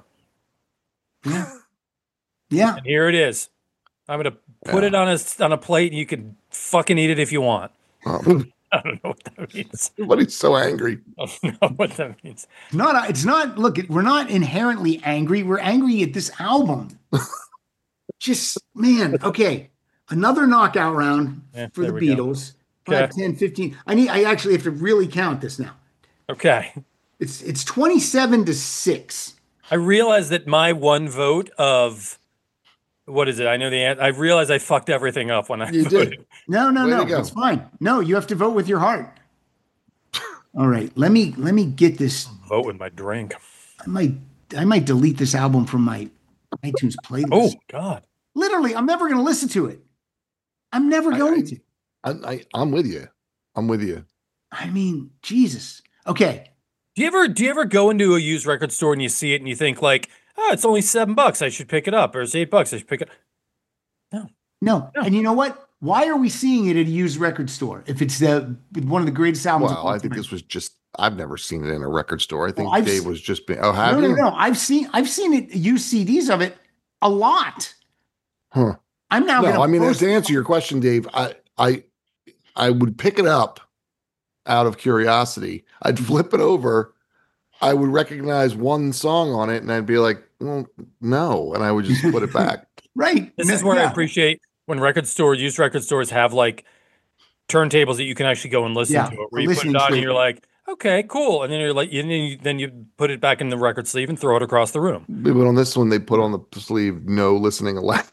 Yeah. Yeah. And here it is. I'm gonna put Yeah. it on a on a plate, and you can fucking eat it if you want. Um, I don't know what that means. Everybody's so angry. I don't know what that means. It's not. It's not. Look, we're not inherently angry. We're angry at this album. Just man. Okay, another knockout round Yeah, for there the we go. Beatles. Okay. five, ten, fifteen. I need. I actually have to really count this now. Okay. It's it's twenty-seven to six. I realize that my one vote of what is it? I know the answer. I realize I fucked everything up when I You voted. did. No, no, Way to no. go. It's fine. No, you have to vote with your heart. All right. Let me let me get this. Vote with my drink. I might I might delete this album from my iTunes playlist. Oh God. Literally, I'm never going to listen to it. I'm never I- going I- to. I, I, I'm with you. I'm with you. I mean, Jesus. Okay. Do you ever do you ever go into a used record store and you see it and you think like, oh, it's only seven bucks, I should pick it up, or it's eight bucks, I should pick it. No. No. And you know what? Why are we seeing it at a used record store if it's the one of the greatest albums? of Well, all I think time? this was just. I've never seen it in a record store. I think I've Dave s- was just. Being, oh, have no, you? no, no. I've seen I've seen it used C Ds of it a lot. Huh. I'm now No, going I mean post- to answer your question, Dave. I, I, I would pick it up out of curiosity. I'd flip it over. I would recognize one song on it, and I'd be like, well, no, and I would just put it back. right. This No, is where I yeah. appreciate when record stores, used record stores have like turntables that you can actually go and listen Yeah, to it. a Where you put listening it on to and it. you're like, okay, cool. And then you're like, and then you, then you put it back in the record sleeve and throw it across the room. But on this one, they put on the sleeve, no listening allowed.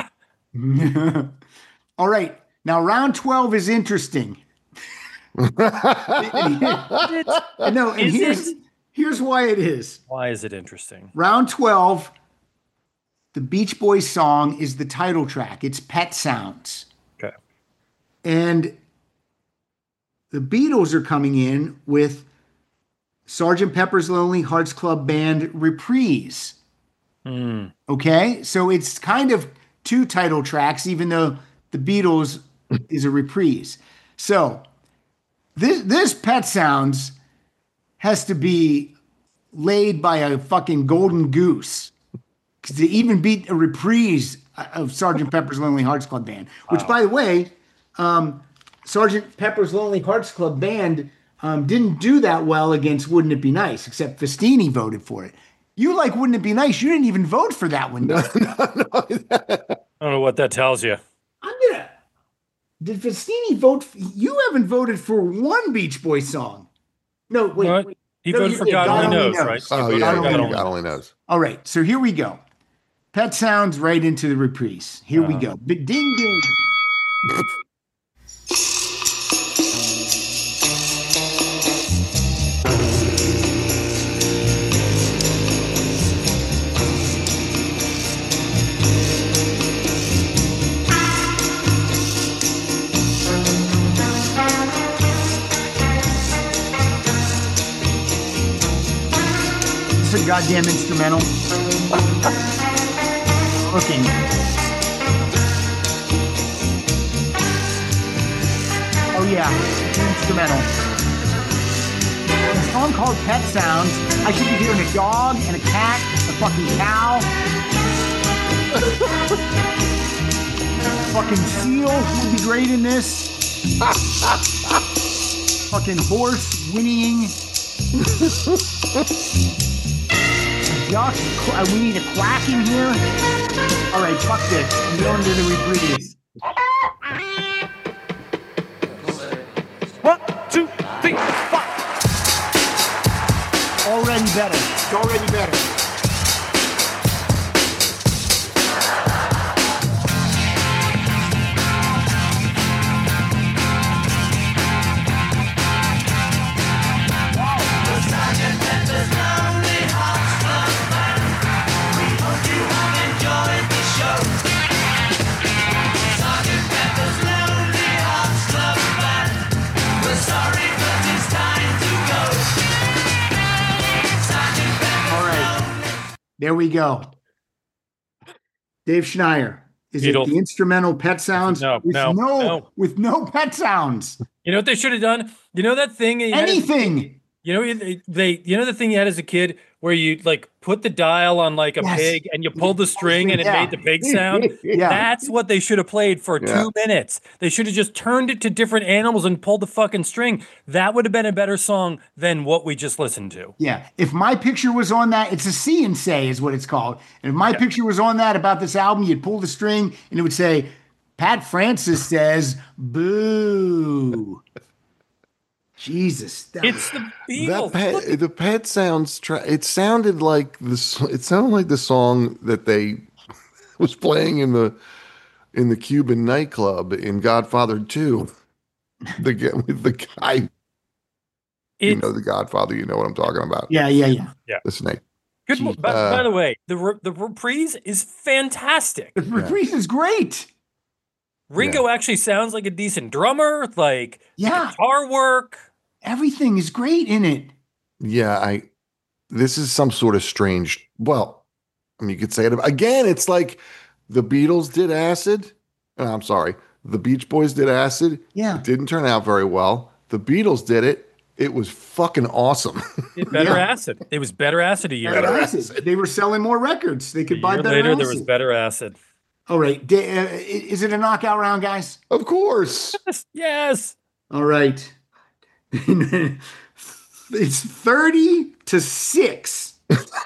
All right. Now round twelve is interesting. No, and Is here's it? here's why it is. Why is it interesting? Round twelve, the Beach Boys song is the title track. It's Pet Sounds. Okay. And the Beatles are coming in with Sergeant Pepper's Lonely Hearts Club Band Reprise. Hmm. Okay? So it's kind of two title tracks, even though the Beatles is a reprise. So this this Pet Sounds has to be laid by a fucking golden goose to even beat a reprise of Sergeant Pepper's Lonely Hearts Club Band. Which, by the way, um, Sergeant Pepper's Lonely Hearts Club Band um, didn't do that well against Wouldn't It Be Nice, except Festini voted for it. You like Wouldn't It Be Nice? You didn't even vote for that one. I don't know what that tells you. I'm gonna. Did Festini vote? For, you haven't voted for one Beach Boys song. No, wait. What? wait. He No, voted you for did. God, God Only Only Knows, Knows. right? He Oh voted yeah, for God God Only only, Knows. knows. All right, so here we go. Pet Sounds right into the reprise. Here we Uh-huh. go. Big ding ding. It's a goddamn instrumental. Looking. Oh yeah, it's an instrumental. A song called Pet Sounds. I should be hearing a dog and a cat, a fucking cow. Fucking seal would be great in this. Fucking horse whinnying. Duck, qu- we need a quack in here. All right, fuck this. I'm going to the reprise. One, two, three, four. Already better. It's already better. All right. There we go. Dave Schneier. Is Beatles. it the instrumental Pet Sounds? No, with no, no. with no pet sounds. You know what they should have done? You know that thing? that you had- Anything. You know, they, they, you know, the thing you had as a kid where you like put the dial on like a Yes. pig and you pulled the string and it Yeah. made the pig sound. Yeah. That's what they should have played for Yeah. two minutes. They should have just turned it to different animals and pulled the fucking string. That would have been a better song than what we just listened to. Yeah. If my picture was on that, it's a see and say is what it's called. And if my picture was on that about this album, you'd pull the string and it would say, Pat Francis says, boo. Jesus. that It's the That Beatles. pet, the pet sounds. Tra- it sounded like this. It sounded like the song that they was playing in the in the Cuban nightclub in Godfather Two. The g- with the guy, you It's- know, the Godfather. You know what I'm talking about. Yeah, yeah, yeah. The snake. Good. mo- Gee, by, uh, by the way, the re- the reprise is fantastic. The reprise is great. Ringo actually sounds like a decent drummer. Like the Yeah. guitar work. Everything is great in it. Yeah, I. This is some sort of strange. Well, I mean, you could say it again. It's like the Beatles did acid. uh, I'm sorry, the Beach Boys did acid. Yeah. It didn't turn out very well. The Beatles did it. It was fucking awesome. It better Yeah. acid. It was better acid a year Better later. acid. They were selling more records. They A could buy year better later, acid. there was better acid. All right. Da- uh, i- is it a knockout round, guys? Of course. Yes. Yes. All right. It's thirty to six.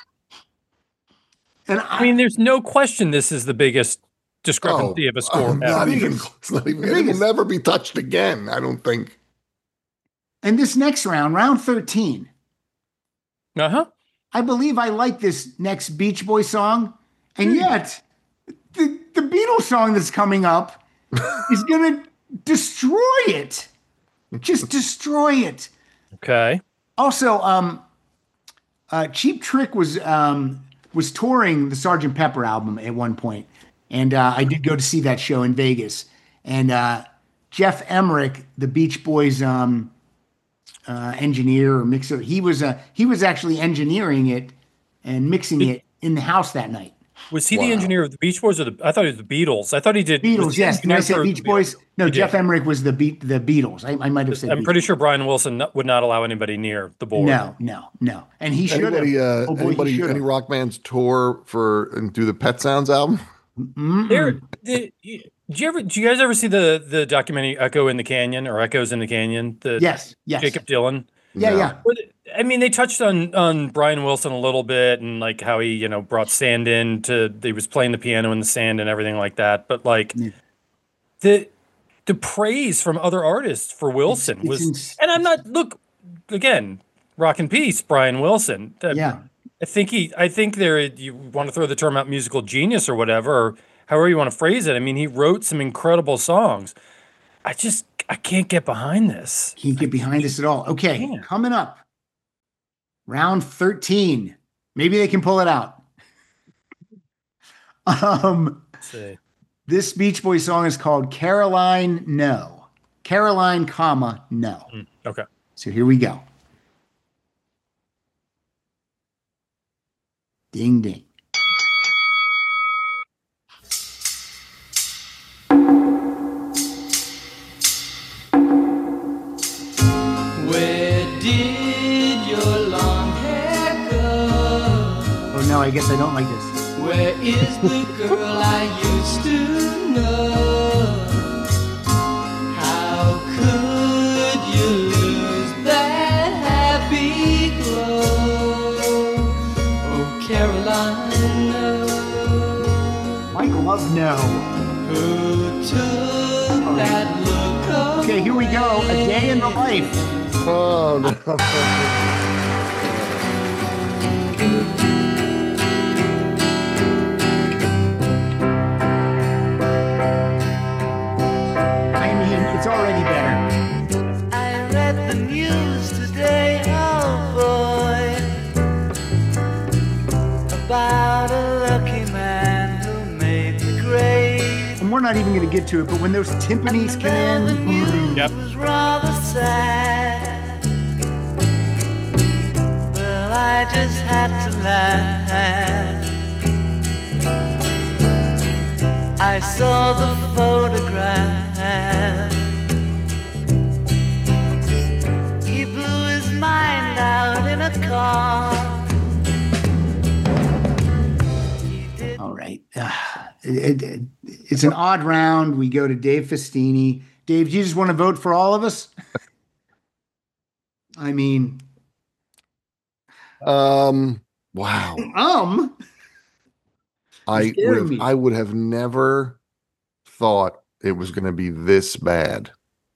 And I, I mean, there's no question this is the biggest discrepancy Oh, of a score oh, ever. not even. Biggest. It's not even. The It will biggest. never be touched again. I don't think. and this next round, round thirteen, Uh huh. I believe I like this next Beach Boy song. And Hmm. yet, the, the Beatles song that's coming up is going to destroy it. Just destroy it. Okay. Also, um, uh, Cheap Trick was um, was touring the Sergeant Pepper album at one point, and uh, I did go to see that show in Vegas. And uh, Jeff Emmerich, the Beach Boys um, uh, engineer or mixer, he was uh, he was actually engineering it and mixing it in the house that night. Was he Wow. the engineer of the Beach Boys or the? I thought he was the Beatles. I thought he did. was Beatles, he yes. Did I engineer say for Beach the Boys? Beatles? No, You Jeff did. Emmerich was the beat the Beatles. I, I might have said. I'm Beatles. pretty sure Brian Wilson no- would not allow anybody near the board. No, no, no. And he should have. Anybody? Uh, oh boy, he anybody? should Any have. rock bands tour for and do the Pet Sounds album? There, the, did you ever? Did you guys ever see the the documentary Echo in the Canyon or Echoes in the Canyon? The Yes, yes. Jacob Dylan. Yeah, No. yeah. But, I mean, they touched on on Brian Wilson a little bit and like how he, you know, brought sand in to he was playing the piano in the sand and everything like that. But like Yeah. the the praise from other artists for Wilson it's was, ins- and I'm not look again, rock and peace, Brian Wilson. Uh, Yeah. I think he, I think there, you want to throw the term out musical genius or whatever, or however you want to phrase it. I mean, he wrote some incredible songs. I just, I can't get behind this. Can't get behind this at all. Okay, can't. coming up, round thirteen. Maybe they can pull it out. Um, Let's see. this Beach Boy song is called Caroline No. Caroline, comma, no. Okay. So here we go. Ding ding. Where did your long hair go? Oh no, I guess I don't like this. Where is the girl I used to know? How could you lose that happy glow? Oh, Caroline, no. Mike Love, no. Who took that look away? Okay, here we go. A day in the life. Oh no! I mean, it's already better. I read the news today, oh boy, about a lucky man who made the grade. And we're not even going to get to it, but when those timpanis come Well, the in, news Yep. was rather sad. Well, I just had to laugh. I saw the photograph. He blew his mind out. it, it, it's an odd round. We go to Dave Festini. Dave, do you just want to vote for all of us? I mean, Um, wow. um, I scaring would have, me. I would have never thought it was going to be this bad.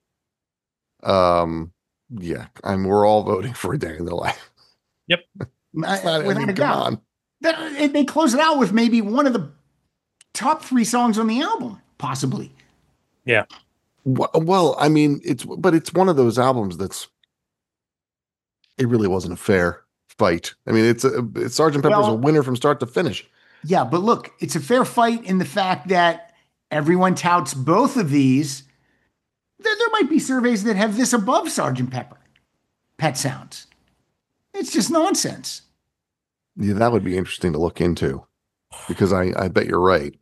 Um, yeah, I'm. We're all voting for a Day in the Life. Yep. I- It's not- I without mean, a come doubt. on. That- and they close it out with maybe one of the top three songs on the album, possibly. Yeah. Well, well, I mean, it's but it's one of those albums that's. It really wasn't a fair fight. I mean, it's a it's Sergeant Pepper's Well- a winner from start to finish. Yeah, but look, it's a fair fight in the fact that everyone touts both of these. There, there might be surveys that have this above Sergeant Pepper, Pet Sounds. It's just nonsense. Yeah, that would be interesting to look into, because I I bet you're right.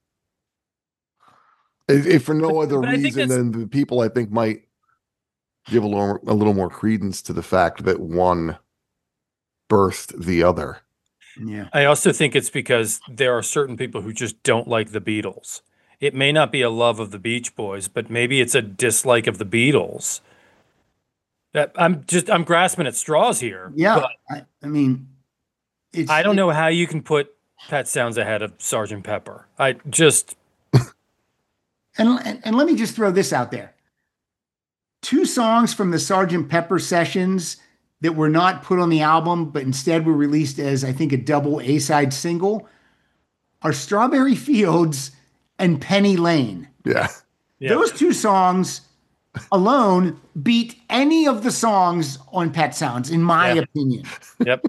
If, if for no But- other but I think reason that's- than the people I think might give a little a little more credence to the fact that one birthed the other. Yeah. I also think it's because there are certain people who just don't like the Beatles. It may not be a love of the Beach Boys, but maybe it's a dislike of the Beatles. That I'm just I'm grasping at straws here. Yeah. but I, I mean, it's, I don't know how you can put Pet Sounds ahead of Sergeant Pepper. I just And, and, and let me just throw this out there. Two songs from the Sergeant Pepper sessions that were not put on the album, but instead were released as, I think, a double A-side single are Strawberry Fields and Penny Lane. Yeah. yeah. Those two songs alone beat any of the songs on Pet Sounds, in my Yeah. opinion. Yep.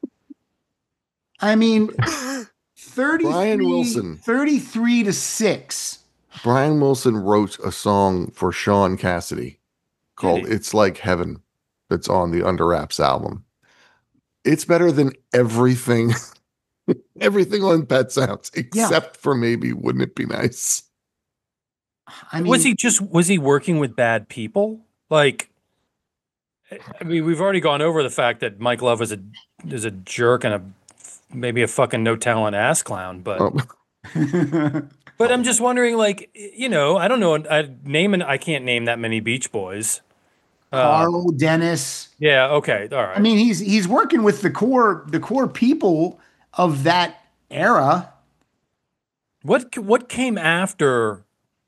I mean, thirty-three, Brian Wilson. thirty-three to six. Brian Wilson wrote a song for Sean Cassidy called Did he? "It's Like Heaven." That's on the Under Wraps album. It's better than everything, everything on Pet Sounds, except for maybe "Wouldn't It Be Nice." I mean, was he just was he working with bad people? Like, I mean, we've already gone over the fact that Mike Love is a is a jerk and a maybe a fucking no talent ass clown, but Um, but I'm just wondering, like, you know, I don't know, I name and I can't name that many Beach Boys. Uh, Carl, Dennis. yeah, okay, all right. I mean, he's he's working with the core the core people of that era. What what came after?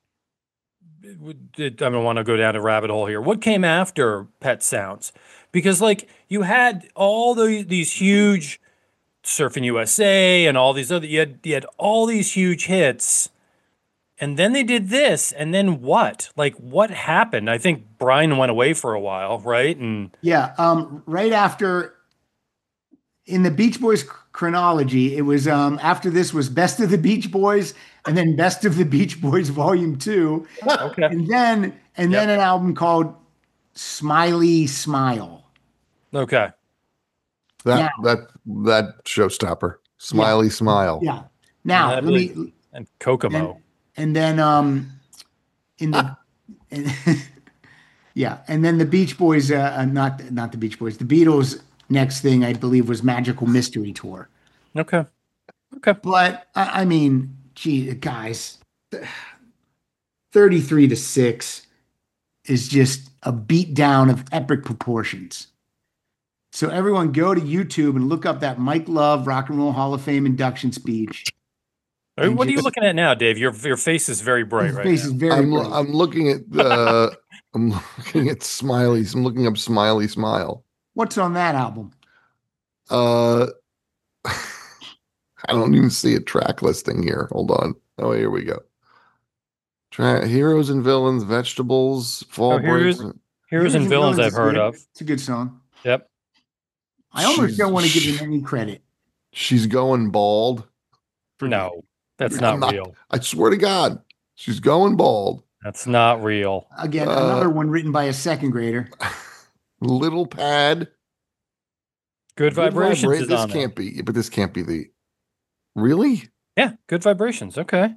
I don't want to go down a rabbit hole here. What came after Pet Sounds? Because like you had all the, these huge Surfing U S A and all these other you had you had all these huge hits, and then they did this, and then what? Like what happened? I think Brian went away for a while, right? And Yeah, um, right after in the Beach Boys chronology, it was um, after this was Best of the Beach Boys, and then Best of the Beach Boys Volume Two, okay, and then and then an album called Smiley Smile. okay, that Yeah. that that showstopper, Smiley Smile. Yeah. Now Yeah, I let me and Kokomo. and then um, in the and, yeah, and then the Beach Boys, uh, uh, not not the Beach Boys, the Beatles. Next thing I believe was Magical Mystery Tour. Okay, okay. But I, I mean, gee, guys, thirty-three to six is just a beatdown of epic proportions. So everyone go to YouTube and look up that Mike Love Rock and Roll Hall of Fame induction speech. Uh, What are you just- looking at now, Dave? Your your face is very bright His right face now. is very I'm bright. I'm looking at the I'm looking at Smiley's. I'm looking up Smiley Smile. What's on that album? Uh, I don't even see a track listing here. Hold on. Oh, here we go. Tra- Heroes and Villains, Vegetables, Fall Oh, Heroes- Breaks. Heroes and Villains I've is heard good. of. It's a good song. Yep. I almost She's- don't want to give him any credit. She's going bald. No, that's I'm not, not- real. I swear to God, she's going bald. That's not real. Again, Uh, another one written by a second grader. Little Pad. Good Vibrations Vibra- is This on there. can't be, but this can't be the. Really? Yeah, Good Vibrations. Okay.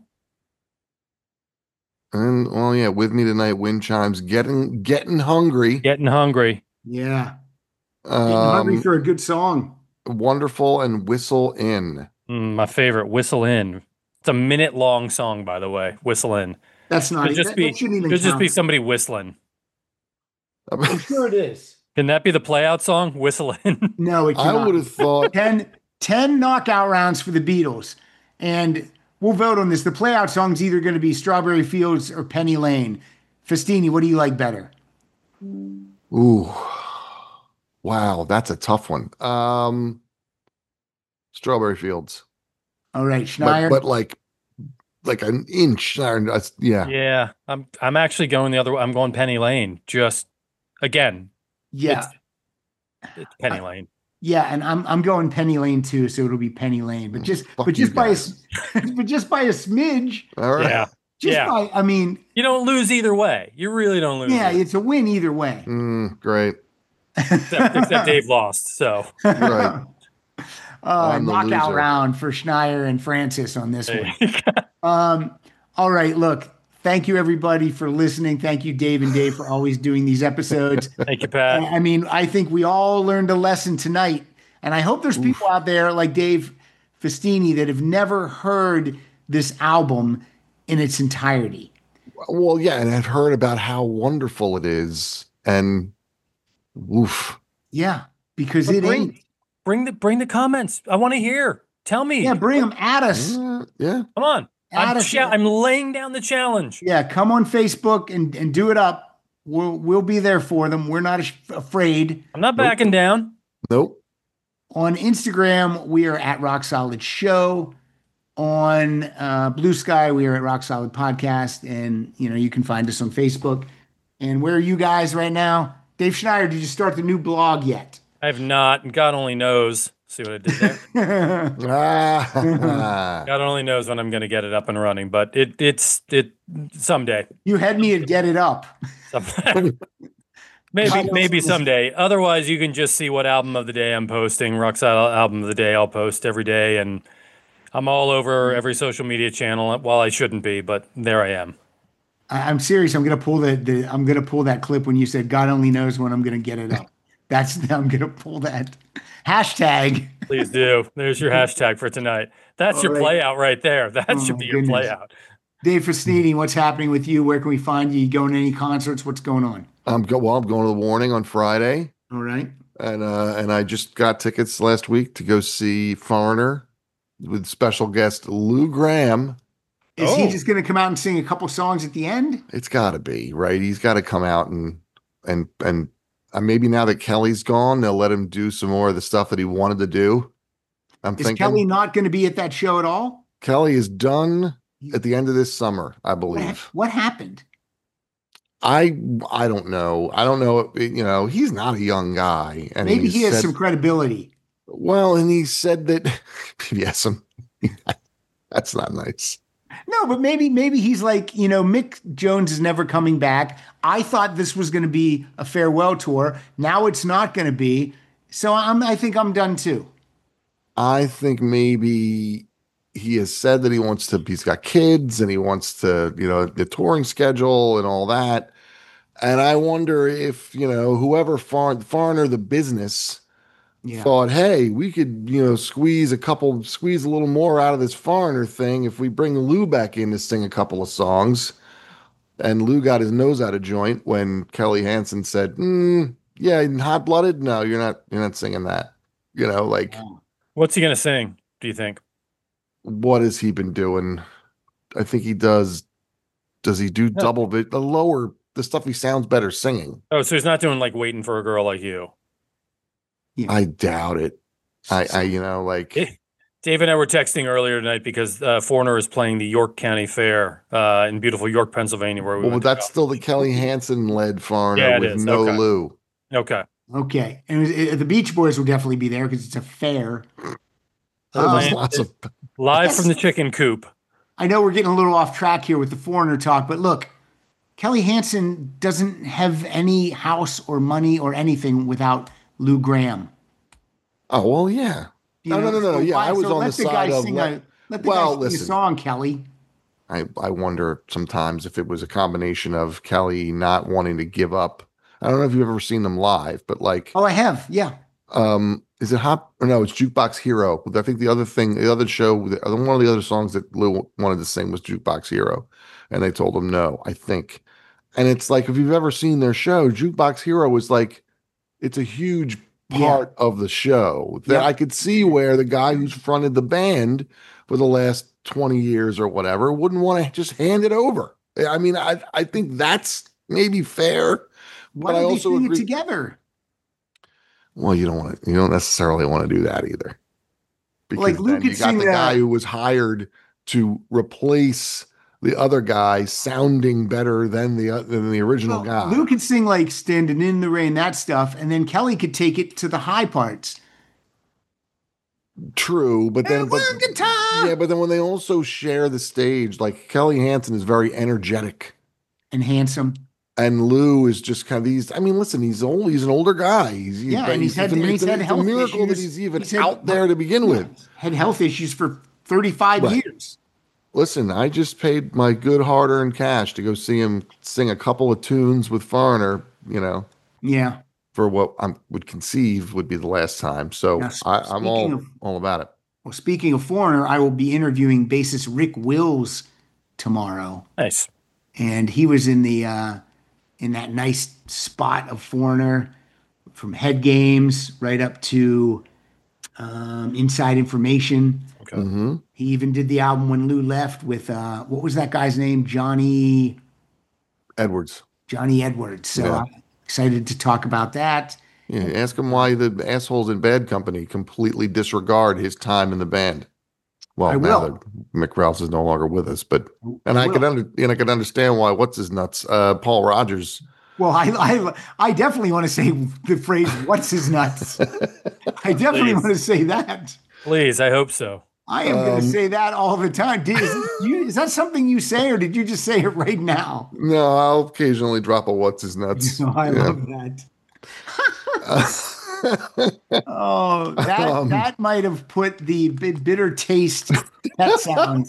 And well, yeah, with me tonight, wind chimes, getting getting hungry. Getting Hungry. Yeah. Getting hungry Um, for a good song. wonderful and whistle in. Mm, my favorite, Whistle In. It's a minute long song, by the way. Whistling. That's not Should that, just be that shouldn't even should just count. be somebody whistling. I'm sure it is. Can that be the play out song? Whistling. No, it I cannot. would have thought ten, ten knockout rounds for the Beatles. And we'll vote on this. The play out song's either going to be Strawberry Fields or Penny Lane. Festini, what do you like better? Ooh, wow, that's a tough one. Um, Strawberry Fields, All right, but, Schneier. but like, like an inch. Schneier, that's- Yeah, Yeah, I'm I'm actually going the other way. I'm going Penny Lane. Just again, yeah. it's Penny Lane. Yeah, and I'm I'm going Penny Lane too, so it'll be Penny Lane. But just Fuck but you just by a guys. s- but just by a smidge. All right. Yeah. Just Yeah. by I mean, You don't lose either way. You really don't lose. yeah, either- it's a win either way. Mm, great. except, except Dave lost. So Right. Uh, I'm the knockout loser. round for Schneier and Francis on this one. hey, Um, all right, look, thank you everybody for listening. Thank you, Dave and Dave, for always doing these episodes. thank you, Pat. I mean, I think we all learned a lesson tonight. And I hope there's people out there like Dave Festini that have never heard this album in its entirety. Well, yeah, and I've heard about how wonderful it is, and oof. Yeah, because But it bring- ain't. Bring the bring the comments. I want to hear. Tell me. Yeah, bring them at us. Uh, yeah. Come on. Add I'm, us- cha- I'm laying down the challenge. Yeah, come on Facebook and, and do it up. We'll we'll be there for them. We're not af- afraid. I'm not backing down. Nope. On Instagram, we are at Rock Solid Show. On uh, Blue Sky, we are at Rock Solid Podcast, and you know you can find us on Facebook. And where are you guys right now? Dave Schneider, did you start the new blog yet? I have not, and God only knows. See what I did there? Ah. God only knows when I'm going to get it up and running, but it it's it someday. You had me at Get It Up. Some- maybe maybe someday. Otherwise, you can just see what album of the day I'm posting. Rock Solid album of the day I'll post every day, and I'm all over every social media channel. Well, I shouldn't be, but there I am. I- I'm serious. I'm gonna pull the, the I'm gonna pull that clip when you said God only knows when I'm gonna get it up. That's I'm gonna pull that hashtag. Please do. There's your hashtag for tonight. That's your All right. play out right there. That Oh, should my be your goodness. play out. Dave Festini, what's happening with you? Where can we find you? You going to any concerts? What's going on? I'm go well, I'm going to the Warning on Friday, All right. and uh, and I just got tickets last week to go see Foreigner with special guest Lou Graham. Is Oh. he just gonna come out and sing a couple songs at the end? It's got to be right. He's got to come out and and and uh, maybe now that Kelly's gone, they'll let him do some more of the stuff that he wanted to do. I'm Is thinking Kelly not going to be at that show at all? Kelly is done at the end of this summer, I What, believe. what happened? I I don't know. I don't know. You know, he's not a young guy, and Maybe he has said- some credibility. Well, and he said that maybe he has some. That's not nice. No, but maybe maybe he's like, you know, Mick Jones is never coming back. I thought this was going to be a farewell tour. Now it's not going to be. So I'm I think I'm done too. I think maybe he has said that he wants to. He's got kids, and he wants to, you know, the touring schedule and all that. And I wonder if, you know, whoever foreign, foreigner the business Yeah. thought, hey, we could, you know, squeeze a couple, squeeze a little more out of this foreigner thing if we bring Lou back in to sing a couple of songs. And Lou got his nose out of joint when Kelly Hansen said, mm, yeah, Hot Blooded. No, you're not, you're not singing that. You know, like, What's he going to sing, do you think? what has he been doing? I think he does. Does he do double bit, the lower, the stuff he sounds better singing? Oh, so he's not doing like Waiting for a Girl Like You. I doubt it. I, I, you know, like, Eh, Dave and I were texting earlier tonight because uh, Foreigner is playing the York County Fair uh, in beautiful York, Pennsylvania. Where we well, went to that's go. still the Kelly Hansen led foreigner Yeah, it with is. no Okay. Lou. Okay. Okay. And it- it- the Beach Boys will definitely be there because it's a fair. There's Um, lots of Live Yes. from the chicken coop. I know we're getting a little off track here with the foreigner talk, but look, Kelly Hansen doesn't have any house or money or anything without Lou Graham. Oh well, yeah. You No, no, no, no. so Yeah, why- I was so on let the guy side of sing let- a, let the well, guy sing a listen. song, Kelly. I I wonder sometimes if it was a combination of Kelly not wanting to give up. I don't know if you've ever seen them live, but like, Oh, I have. Yeah. Um, is it Hop? Or no, it's Jukebox Hero. I think the other thing, the other show, the, one of the other songs that Lou wanted to sing was Jukebox Hero, and they told him no. I think, and it's like if you've ever seen their show, Jukebox Hero is like it's a huge part of the show that Yep. I could see where the guy who's fronted the band for the last twenty years or whatever wouldn't want to just hand it over. I mean, I I think that's maybe fair, Why but I don't they also sing it agree. together? Well, you don't want to. You don't necessarily want to do that either. Because Like, Lou then you could got sing the guy that. who was hired to replace the other guy, sounding better than the uh, than the original Well, guy. Lou could sing like "Standing in the Rain," that stuff, and then Kelly could take it to the high parts. True, but then And but, one guitar! yeah, but then when they also share the stage, like Kelly Hansen is very energetic, And handsome. and Lou is just kind of these. I mean, listen, he's old. He's an older guy. He's, he's Yeah, and he's had- it's a, and he's it's a- had it's health a miracle that issues. he's even He's had- out there to begin with. Had health issues for thirty-five Right. years. Listen, I just paid my good hard-earned cash to go see him sing a couple of tunes with Foreigner, you know, Yeah. for what I would conceive would be the last time. So Now, sp- I, I'm speaking all of- all about it. Well, speaking of Foreigner, I will be interviewing bassist Rick Wills tomorrow. Nice. And he was in the uh in that nice spot of Foreigner from Head Games right up to um Inside Information. Okay. hmm He even did the album when Lou left with uh what was that guy's name? Johnny Edwards. Johnny Edwards. So Yeah. I'm excited to talk about that. Yeah, ask him why the assholes in Bad Company completely disregard his time in the band. Well, I now will. that Mick Rouse is no longer with us, but and I I, will. could under and I could understand why. What's his nuts? Uh, Paul Rogers. Well, I I, I definitely want to say the phrase "What's his nuts." I definitely Please. want to say that. Please, I hope so. I am going Um, to say that all the time. Did, is, you, is that something you say, or did you just say it right now? No, I'll occasionally drop a what's his nuts. No, I Yeah. love that. Oh, that Um, that might have put the bit bitter taste that sounds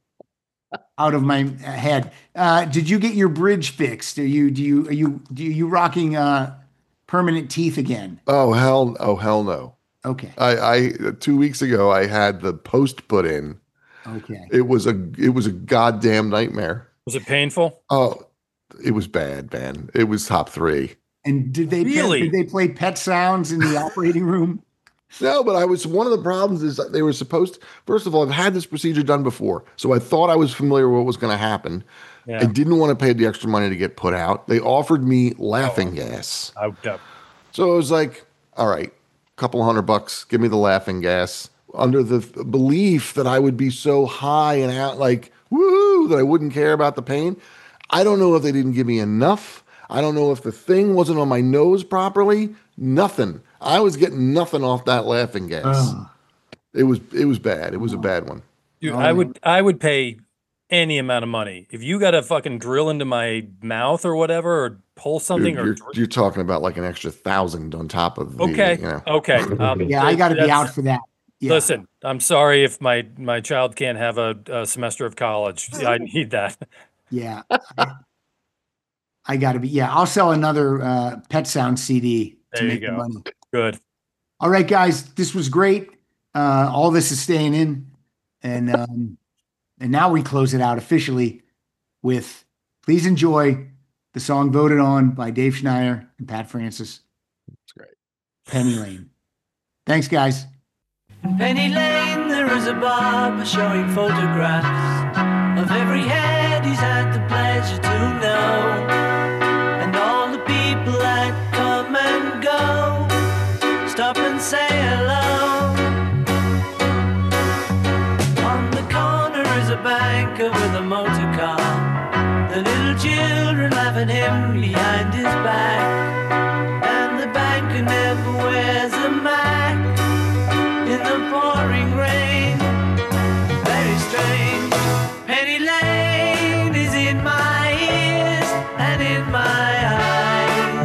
out of my head. Uh, did you get your bridge fixed? Are you do you are you do you rocking uh, permanent teeth again? Oh hell! Oh hell no! Okay, I, I two weeks ago I had the post put in. okay. It was a it was a goddamn nightmare. Was it painful? Oh, it was bad, man. It was top three. And did they Really? did they play pet sounds in the operating room? No, but I was one of the problems is that they were supposed. First of all, I've had this procedure done before, so I thought I was familiar with what was going to happen. Yeah. I didn't want to pay the extra money to get put out. They offered me laughing gas, I, uh, so I was like, "All right, a couple hundred bucks, give me the laughing gas." Under the f- belief that I would be so high and out, like woo, that I wouldn't care about the pain. I don't know if they didn't give me enough. I don't know if the thing wasn't on my nose properly. Nothing. I was getting nothing off that laughing gas. Ugh. It was it was bad. It was a bad one. dude, Oh, I yeah. would I would pay any amount of money if you got to fucking drill into my mouth or whatever, or pull something. You're, or you're, dr- you're talking about like an extra thousand on top of the, okay, you know. okay. Um, Yeah, I got to be that's- out for that. Yeah. Listen, I'm sorry if my my child can't have a, a semester of college. I need that. Yeah. I, I got to be. Yeah, I'll sell another uh, Pet Sound C D to There you make the go. money. Good. All right, guys, this was great. Uh, all this is staying in, and um, and now we close it out officially with please enjoy the song voted on by Dave Schneier and Pat Francis. That's great. Penny Lane. Thanks, guys. In Penny Lane there is a barber showing photographs of every head he's had the pleasure to know, and all the people that come and go stop and say hello. On the corner is a banker with a motor car, the little children laugh at him behind his back, and the banker never wears a Mac in the pouring rain. Very strange. Penny Lane is in my ears and in my eyes.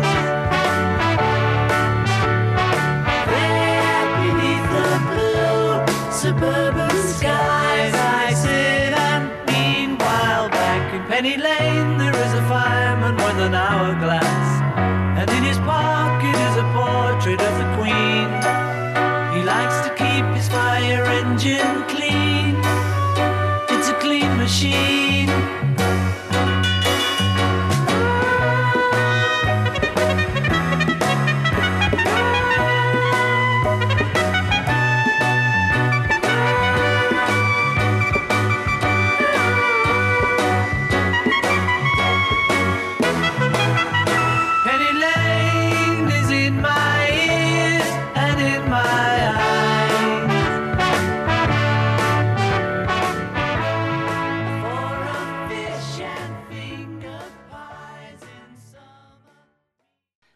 There beneath the blue suburban skies I sit, and meanwhile back in Penny Lane there is a fireman with an hourglass, and in his pocket is a portrait of the Queen.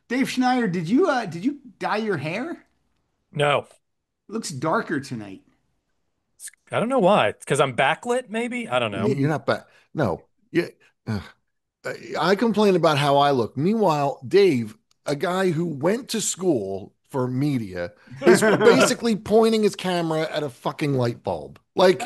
Dave Schneider, did you uh did you dye your hair? No, It looks darker tonight. I don't know why. Because I'm backlit, maybe? I don't know. You're not bad. No. Yeah. Ugh. I complain about how I look. Meanwhile, Dave, a guy who went to school for media, is basically pointing his camera at a fucking light bulb. Like,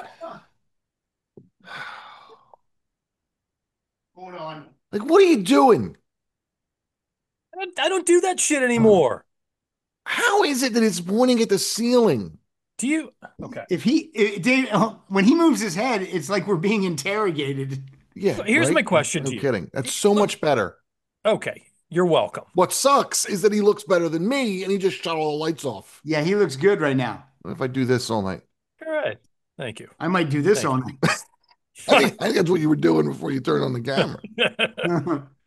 Hold on. like, what are you doing? I don't, I don't do that shit anymore. How is it that it's pointing at the ceiling? Do you? Okay. If he if Dave uh, when he moves his head, it's like we're being interrogated. Yeah. So here's right? my question no to you. kidding. That's so much better. Okay. You're welcome. What sucks is that he looks better than me and he just shut all the lights off. Yeah, he looks good right now. What if I do this all night? All right. Thank you. I might do this Thank all you. night. I think, I think that's what you were doing before you turned on the camera.